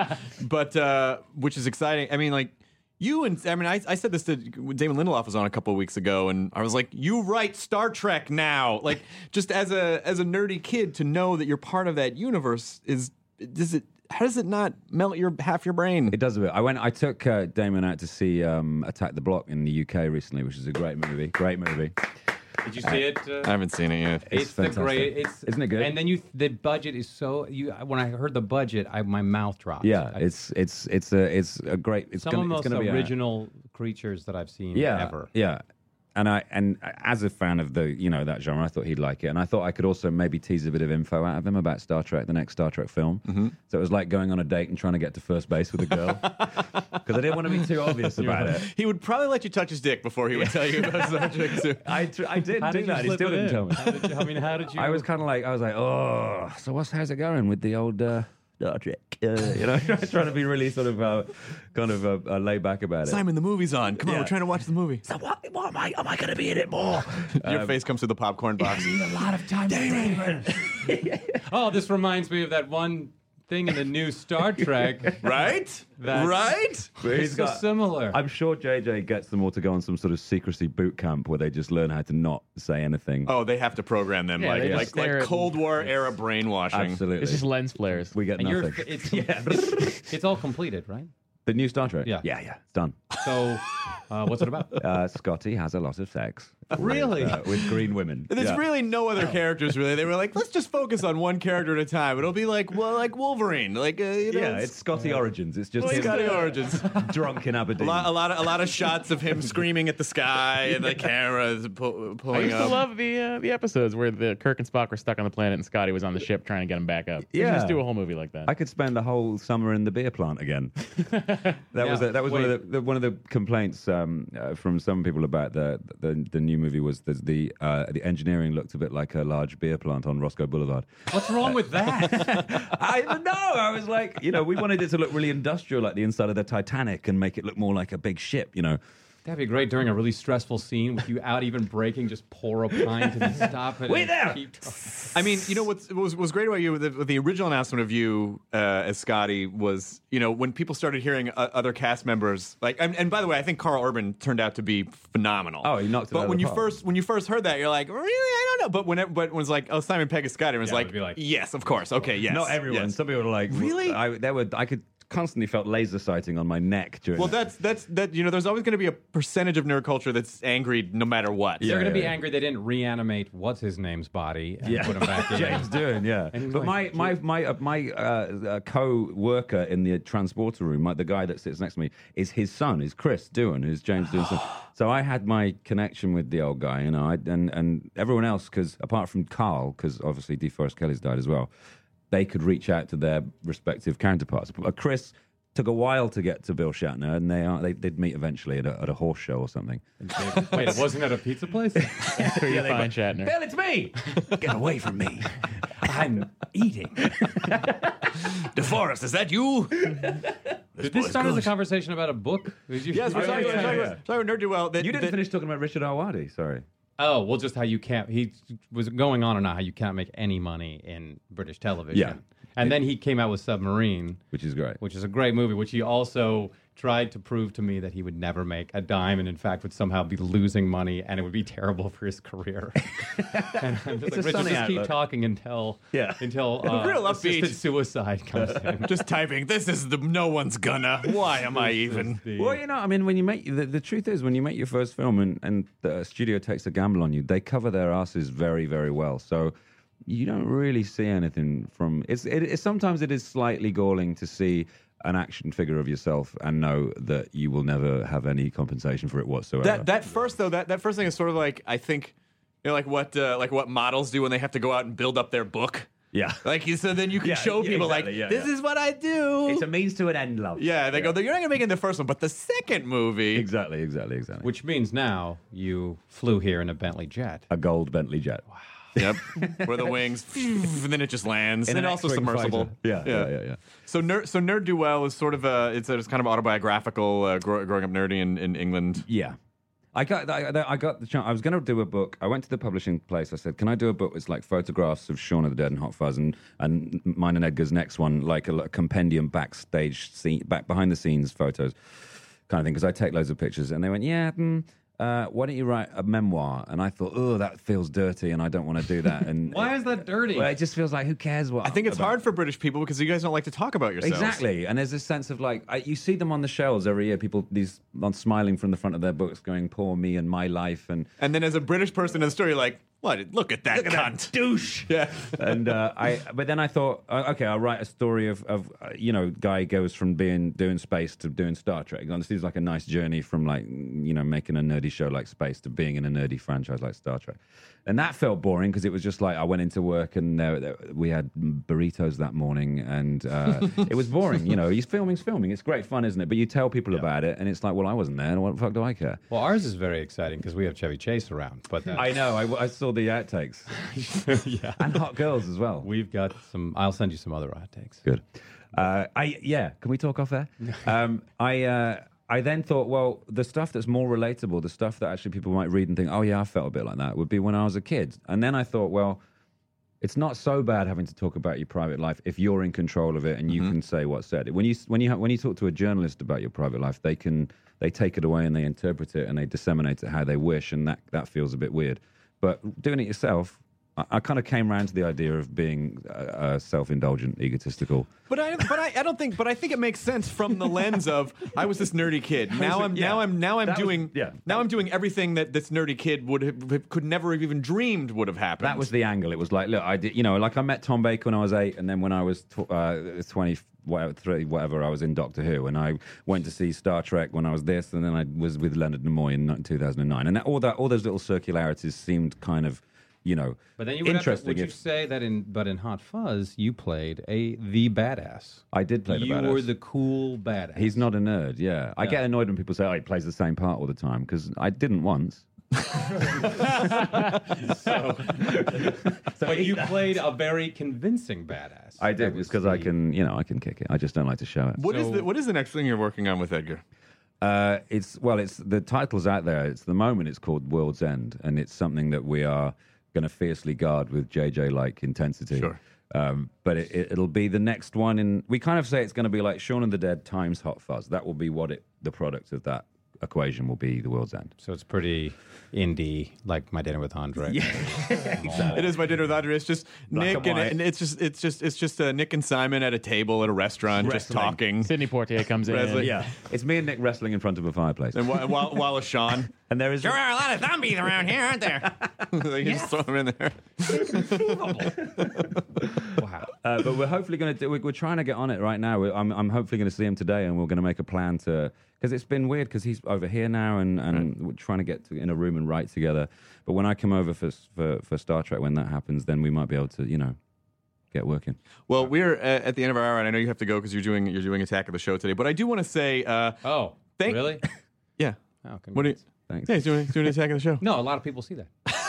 but uh, which is exciting. I mean, like you and I mean, I, I said this to Damon Lindelof was on a couple of weeks ago, and I was like, you write Star Trek now. Like, just as a as a nerdy kid to know that you're part of that universe is does it. How does it not melt your half your brain? It does a bit. I went. I took uh, Damon out to see um, Attack the Block in the U K recently, which is a great movie. Great movie. Did you see it? Uh, I haven't seen it yet. It's, It's the fantastic. great. It's Isn't it good? And then you, the budget is so. You when I heard the budget, I my mouth dropped. Yeah, I- it's it's it's a it's a great. It's some gonna, of the it's most gonna be a- original creatures that I've seen yeah, ever. Yeah, and I and as a fan of the you know that genre, I thought he'd like it, and I thought I could also maybe tease a bit of info out of him about Star Trek, the next Star Trek film. Mm-hmm. So it was like going on a date and trying to get to first base with a girl because I didn't want to be too obvious about it. He would probably let you touch his dick before he would tell you about Star Trek too. I, tr- I did How do did you that. He slip still it didn't in? tell me. How did you, I mean, how did you? I was kind of like, I was like, oh, so what's how's it going with the old uh, Star Trek? Uh, you know, trying to be really sort of uh, kind of uh, uh, laid back about it. Simon, the movie's on. Come on, Yeah. we're trying to watch the movie. So what? What am I? Am I going to be in it more? Your face comes through the popcorn box. a lot of time, Damon. Oh, this reminds me of that one thing in the new Star Trek. Right? That- Right? It's so similar. I'm sure J J gets them all to go on some sort of secrecy boot camp where they just learn how to not say anything. Oh, they have to program them Yeah, like they just like, stare like at- Cold War era brainwashing. Absolutely. It's just lens flares. we get and you're, nothing. it's, it's it's all completed, right? The new Star Trek? Yeah. Yeah, yeah, it's done. So, uh, what's it about? Uh, Scotty has a lot of sex. Really? With, uh, with green women. There's Yeah. really no other characters, really. They were like, let's just focus on one character at a time. It'll be like, well, like Wolverine. Like, uh, you know, Yeah, it's Scotty Origins. It's just Well, him Scotty Origins. drunk in A Aberdeen. lot, a lot of a lot of shots of him screaming at the sky and the cameras pu- I pulling used to up. love the uh, the episodes where the Kirk and Spock were stuck on the planet and Scotty was on the ship trying to get him back up. We should Yeah. just do a whole movie like that. I could spend the whole summer in the beer plant again. That was Yeah, a, that was one wait. of the, the one of the complaints um, uh, from some people about the the, the new movie was the the, uh, the engineering looked a bit like a large beer plant on Roscoe Boulevard. What's wrong with that? I don't know. I was like, you know, we wanted it to look really industrial, like the inside of the Titanic, and make it look more like a big ship. You know. That'd be great during a really stressful scene with you out even breaking, just pour a pint and then stop it. Wait and there! keep talking. I mean, you know what's, what was, was great about you with the, with the original announcement of you uh, as Scotty was, you know, when people started hearing uh, other cast members, like, and, and by the way, I think Carl Urban turned out to be phenomenal. Oh, he knocked it But out of when the you park. first when you first heard that, you're like, really? I don't know. But when it, but when it was like, oh, Simon Pegg is Scotty, it was Yeah, it like, would be like- yes, of course, okay, yes, Not everyone. yes. Some people were like, Really? I, there were. I could constantly felt laser sighting on my neck during. Well, that. that's that's that. You know, there's always going to be a percentage of nerd culture that's angry no matter what. They're Yeah, going to yeah, be yeah. angry they didn't reanimate what's his name's body and Yeah. put him back in. James Doohan, yeah. And he's But like, my my my uh, my uh, uh, co-worker in the transporter room, like the guy that sits next to me, is his son, is Chris Doohan, who's James Doohan's son. So I had my connection with the old guy, you know, I, and and everyone else, because apart from Carl, because obviously DeForest Kelly's died as well, they could reach out to their respective counterparts. But uh, Chris took a while to get to Bill Shatner, and they are they did meet eventually at a, at a horse show or something. Wait, it wasn't at a pizza place? Where you find Shatner. Bill, it's me. Get away from me. I'm eating. DeForest, is that you? Did this start as a conversation about a book? Did you- Yes, we're Oh, talking yeah, about, yeah, talking yeah. about, talking about Nerd Do Well. That, You didn't that, finish talking about Richard Awadhi, sorry. Oh, well, just how you can't. He was going on and on how you can't make any money in British television. Yeah. And then he came out with Submarine, Which is great. which is a great movie, which he also tried to prove to me that he would never make a dime and, in fact, would somehow be losing money and it would be terrible for his career. And I'm just It's like, a Richard, sunny just keep outlook. talking until, Yeah. until uh, Real upbeat. assisted suicide comes in. just typing, this is the no one's gonna. Why am I even? Well, you know, I mean, when you make the, the truth is, when you make your first film and, and the studio takes a gamble on you, they cover their asses very, very well. So you don't really see anything from it's. It, it sometimes it is slightly galling to see an action figure of yourself and know that you will never have any compensation for it whatsoever. That that first though, that, that first thing is sort of like I think, you know, like what uh, like what models do when they have to go out and build up their book. yeah, Like you, so then you can Yeah, show yeah, people exactly, like yeah, this yeah. is what I do. it's a means to an end, love. yeah, they go. You're not gonna make it in the first one, but the second movie. exactly, exactly, exactly. Which means now you flew here in a Bentley jet. a gold Bentley jet. Yep. Where the wings, and then it just lands, In and an also X-wing submersible. fighter. Yeah, yeah, yeah, yeah. So nerd, so nerd do well is sort of a it's, a, it's kind of autobiographical, uh, grow, growing up nerdy in, in England. Yeah. I got I, I got the chance. I was going to do a book. I went to the publishing place. I said, "Can I do a book with like photographs of Shaun of the Dead and Hot Fuzz and, and mine and Edgar's next one, like a, a compendium backstage scene, back behind the scenes photos, kind of thing?" Because I take loads of pictures. And they went, "Yeah, mm, uh, why don't you write a memoir?" And I thought, "Oh, that feels dirty, and I don't want to do that." And Why is that dirty? well, it just feels like who cares what? I think it's about- hard for British people because you guys don't like to talk about yourselves. Exactly, and there's this sense of like I, you see them on the shelves every year. People these on smiling from the front of their books, going "Poor me and my life," and And then as a British person in the story, you're like, what? Look at that look at cunt. that douche. Yeah. and uh, I, but then I thought, uh, okay, I'll write a story of, of uh, you know, guy goes from being doing space to doing Star Trek. And this is like a nice journey from like, you know, making a nerdy show like Space to being in a nerdy franchise like Star Trek. And that felt boring because it was just like I went into work and there, there, we had burritos that morning, and uh, it was boring. You know, he's filming's filming. It's great fun, isn't it? But you tell people about it, and it's like, well, I wasn't there. What the fuck do I care? Well, ours is very exciting because we have Chevy Chase around. But that's- I know. I, I saw the outtakes. yeah, And hot girls as well. we've got some. I'll send you some other hot takes. Good. Uh, I yeah. Can we talk off there? um, I uh, I then thought, well, the stuff that's more relatable, the stuff that actually people might read and think, oh yeah, I felt a bit like that, would be when I was a kid. And then I thought, well, it's not so bad having to talk about your private life if you're in control of it and you Mm-hmm. can say what's said. When you when you ha- when you talk to a journalist about your private life, they can they take it away and they interpret it and they disseminate it how they wish, and that that feels a bit weird. But doing it yourself, I, I kind of came around to the idea of being uh, uh, self-indulgent, egotistical. But I, but I, I don't think, but I think it makes sense from the lens of I was this nerdy kid. Now I'm, Yeah. now I'm, now I'm That was- doing, yeah. now I'm doing everything that this nerdy kid would have, could never have even dreamed would have happened. That was the angle. It was like, look, I did, you know, like I met Tom Baker when I was eight, and then when I was tw- uh, twenty, whatever, thirty, whatever, I was in Doctor Who, and I went to see Star Trek when I was this, and then I was with Leonard Nimoy in two thousand nine, and that, all that, all those little circularities seemed kind of, you know, But then you would, have to, interesting. would you if- say that in but in Hot Fuzz you played a the badass. I did play the you badass. were the cool badass. He's not a nerd, yeah. I Yeah. get annoyed when people say, oh, he plays the same part all the time, because I didn't once. so, but you played a very convincing badass. I did, because I can, you know, I can kick it. I just don't like to show it. What is the what is the next thing you're working on with Edgar? Uh, it's well, it's the title's out there. It's the moment. It's called World's End, and it's something that we are going to fiercely guard with J J-like intensity. Sure. Um, but it, it, it'll be the next one. In we kind of say it's going to be like Shaun of the Dead times Hot Fuzz. That will be what it. The product of that equation will be The World's End. So it's pretty indie, like My Dinner with Andre. Yeah, exactly. It is My Dinner with Andre. It's just Black Nick and and, white. and it's just it's just it's just uh, Nick and Simon at a table at a restaurant, just Wrestling. talking. Sidney Poitier comes in. Wrestling. Yeah, it's me and Nick wrestling in front of a fireplace. And while while, while Sean, And there is there are a lot of zombies around here, aren't there? They just throw them in there. Wow. Uh, but we're hopefully going to do. We're, we're trying to get on it right now. We're, I'm, I'm hopefully going to see him today, and we're going to make a plan to. Because it's been weird, because he's over here now, and, and we're trying to get to, in a room and write together. But when I come over for, for for Star Trek, when that happens, then we might be able to, you know, get working. Well, we're uh, at the end of our hour, and I know you have to go because you're doing you're doing Attack of the Show today. But I do want to say, uh, Oh, Thank- really? yeah. Oh, What do you? Thanks. Yeah, he's doing, he's doing Attack of the Show. No, a lot of people see that.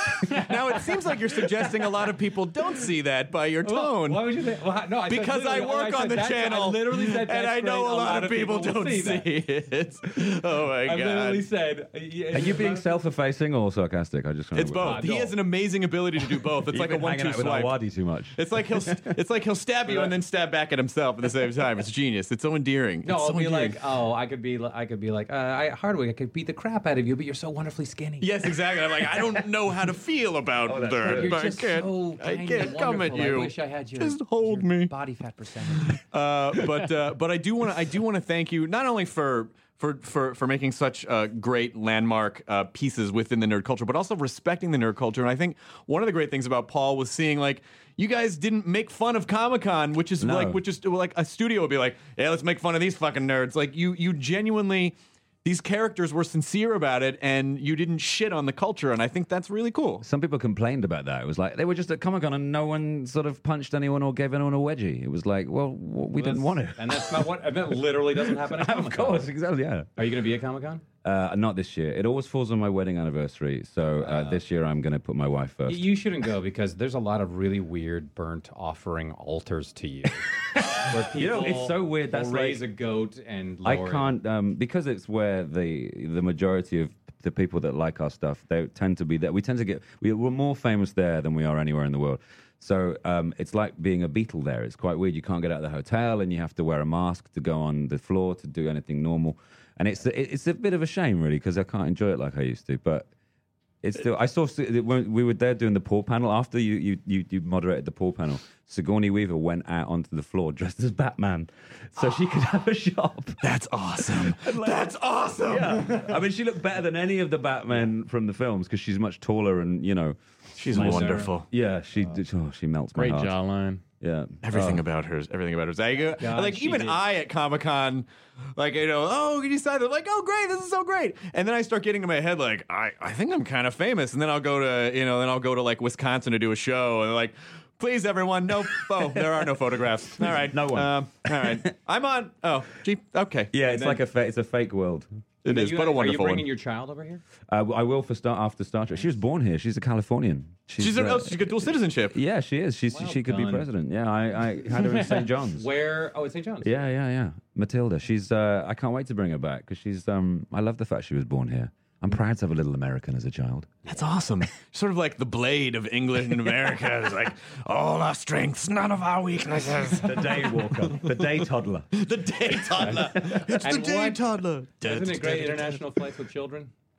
Now it seems like you're suggesting a lot of people don't see that by your tone. Why would you think? Well, no, I said Because I literally- work I on said the that's- channel, I literally said, and that's I know great, a lot of people, will don't see, that. it. Oh my I god! literally said. Are you being self-effacing or sarcastic? I just. It's both. He has an amazing ability to do both. It's like a hanging one-two out with swipe. Awadi too much. It's like he'll it's like he'll stab you and then stab back at himself at the same time. It's genius. It's so endearing. No, it's I'll so be endearing. like, oh, I could be, li- I could be like, uh, I, Hardwick, I could beat the crap out of you, but you're so wonderfully skinny. Yes, exactly. I'm like, I don't know how to feel about Oh, that's that. good. You're I just can't. so I tiny can't and come at wonderful. you. I wish I had your Just hold your me. body fat percentage. Uh, but uh, but I do want to I do want to thank you not only for. For, for, for making such uh, great landmark uh, pieces within the nerd culture, but also respecting the nerd culture. And I think one of the great things about Paul was seeing like you guys didn't make fun of Comic-Con, which is No. like which is like a studio would be like, yeah, let's make fun of these fucking nerds. Like you you genuinely. These characters were sincere about it, and you didn't shit on the culture, and I think that's really cool. Some people complained about that. It was like they were just at Comic Con and no one sort of punched anyone or gave anyone a wedgie. It was like, well, w- we didn't want to. And that's not what, and that literally doesn't happen at Of Comic-Con. course, exactly. Yeah. Are you going to be at Comic-Con? Uh, not this year. It always falls on my wedding anniversary. So uh, this year I'm going to put my wife first. You shouldn't go because there's a lot of really weird burnt offering altars to you. Where people You know, it's so weird. will That's raise like- a goat and I lower it. can't um, because it's where the the majority of the people that like our stuff they tend to be there. We tend to get we, we're more famous there than we are anywhere in the world. So um, it's like being a Beatle there. It's quite weird. You can't get out of the hotel and you have to wear a mask to go on the floor to do anything normal. And it's it's a bit of a shame really because I can't enjoy it like I used to. But it's still. I saw when we were there doing the Paul panel after you you you, you moderated the Paul panel. Sigourney Weaver went out onto the floor dressed as Batman, so she could have a shop. That's awesome. Like- That's awesome. Yeah, I mean, she looked better than any of the Batmen from the films because she's much taller and you know, She's more- wonderful. Yeah, she oh, she melts my Great heart. jawline. Yeah, Everything Oh. about her. Everything about her. is- I, go- God, like she even did. I at Comic Con, like you know, oh, can you sign that? Like, oh, great, this is so great. And then I start getting in my head like, I, I think I'm kind of famous. And then I'll go to you know, then I'll go to like Wisconsin to do a show, and they're like, please, everyone, no, oh, there are no photographs. All right, No one. Um, all right, I'm on. Oh, gee, okay. Yeah, And it's then- like a fa- it's a fake world. It Then is, you- but a wonderful Are you bringing one. your child over here? Uh, I will for start after Star Trek. She was born here. She's a Californian. She's a, uh, oh, she's got dual citizenship. yeah, she is. She's Well she could done. be president. Yeah, I, I had her in Saint John's. Where? Oh, it's Saint John's. Yeah, yeah, yeah. Matilda. She's. Uh, I can't wait to bring her back because she's. Um, I love the fact she was born here. I'm proud to have a little American as a child. That's awesome. Sort of like the blade of England and America. It's like all our strengths, none of our weaknesses. The day walker, the day toddler. The day toddler. It's And the day what- toddler. Isn't it great international flights with children?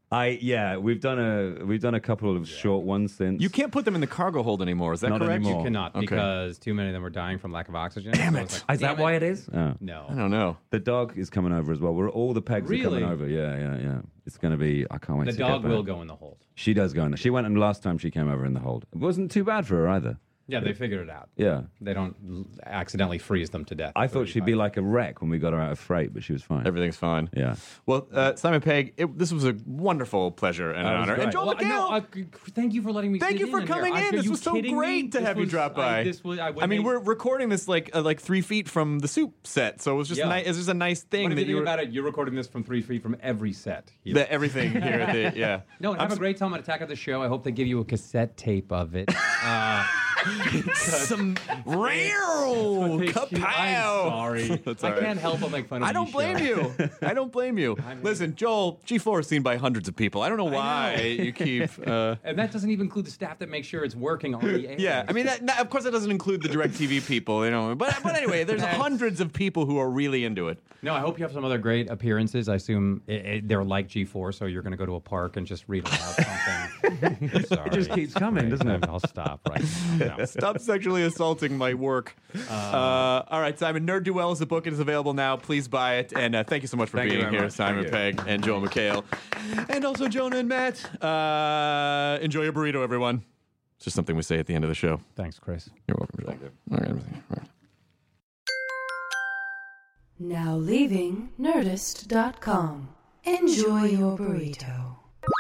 I yeah, we've done a we've done a couple of short ones since. You can't put them in the cargo hold anymore. Is that Not correct? anymore. You cannot Okay. because too many of them were dying from lack of oxygen. Damn So it. it's like, Is that damn why it is? Oh. No. I don't know. The dog is coming over as well. We're all the pegs are coming Really? over. Yeah, yeah, yeah. It's going to be. I can't wait. The to dog get back. will go in the hold. She does go in. She went, and last time she came over in the hold, it wasn't too bad for her either. Yeah, they figured it out. Yeah. They don't l- accidentally freeze them to death. I thought she'd be like a wreck when we got her out of freight, but she was fine. Everything's fine. Yeah. Well, uh, Simon Pegg, it, this was a wonderful pleasure and an That was honor. great. And Joel Well, McHale, no, uh, thank you for letting me. thank sit you for in coming here. in. Are This you was so kidding great me? to This have you was- drop by. I, this was, I, I mean, we're recording this like uh, like three feet from the soup set, so it was just Yeah. ni- it was just a nice thing What if that you you think were about it? You're recording this from three feet from every set. Here. that everything here. At the, yeah. No, and have a great time at Attack of the Show. I hope they give you a cassette tape of it. Uh, Some rare I'm kapow. sorry. That's I all right. can't help but make fun of I don't these blame shows. you. I don't blame you. Listen, Joel, G four is seen by hundreds of people. I don't know why know. you keep. Uh, And that doesn't even include the staff that makes sure it's working on the air. yeah, I mean, that, that- of course, that doesn't include the DirecTV people, you know. But but anyway, there's That's- hundreds of people who are really into it. No, I hope you have some other great appearances. I assume it, it, they're like G four, so you're going to go to a park and just read aloud something. I'm sorry. It just keeps coming, doesn't it? I'll stop right now. No. Stop sexually assaulting my work. Uh, all right, Simon. Nerd Duel is a book. It is available now. Please buy it. And uh, thank you so much for Thank you being very here, much. Simon Thank Pegg and Joel McHale. And also Jonah and Matt. Uh, enjoy your burrito, everyone. It's just something we say at the end of the show. Thanks, Chris. You're welcome, Joel. All right, everything. All right. Now leaving Nerdist dot com. Enjoy your burrito.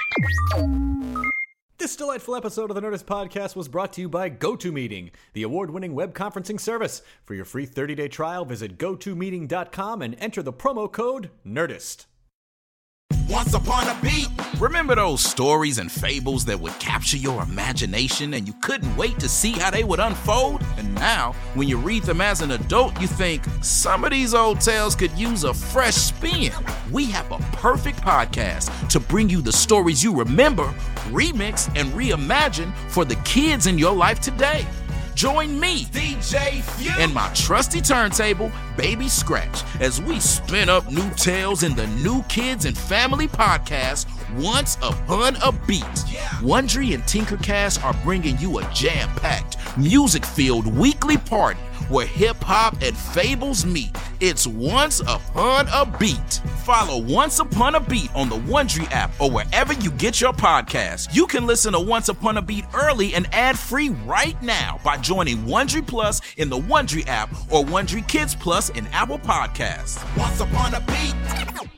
This delightful episode of the Nerdist Podcast was brought to you by GoToMeeting, the award-winning web conferencing service. For your free thirty-day trial, visit go to meeting dot com and enter the promo code NERDIST. Once upon a beat. Remember those stories and fables that would capture your imagination and you couldn't wait to see how they would unfold? And now, when you read them as an adult, you think, some of these old tales could use a fresh spin. We have a perfect podcast to bring you the stories you remember, remix, and reimagine for the kids in your life today. Join me, D J Few, and my trusty turntable, Baby Scratch, as we spin up new tales in the New Kids and Family podcast, Once Upon a Beat. Wondery and Tinkercast are bringing you a jam-packed, music-filled weekly party where hip-hop and fables meet. It's Once Upon a Beat. Follow Once Upon a Beat on the Wondery app or wherever you get your podcasts. You can listen to Once Upon a Beat early and ad-free right now by joining Wondery Plus in the Wondery app or Wondery Kids Plus in Apple Podcasts. Once Upon a Beat.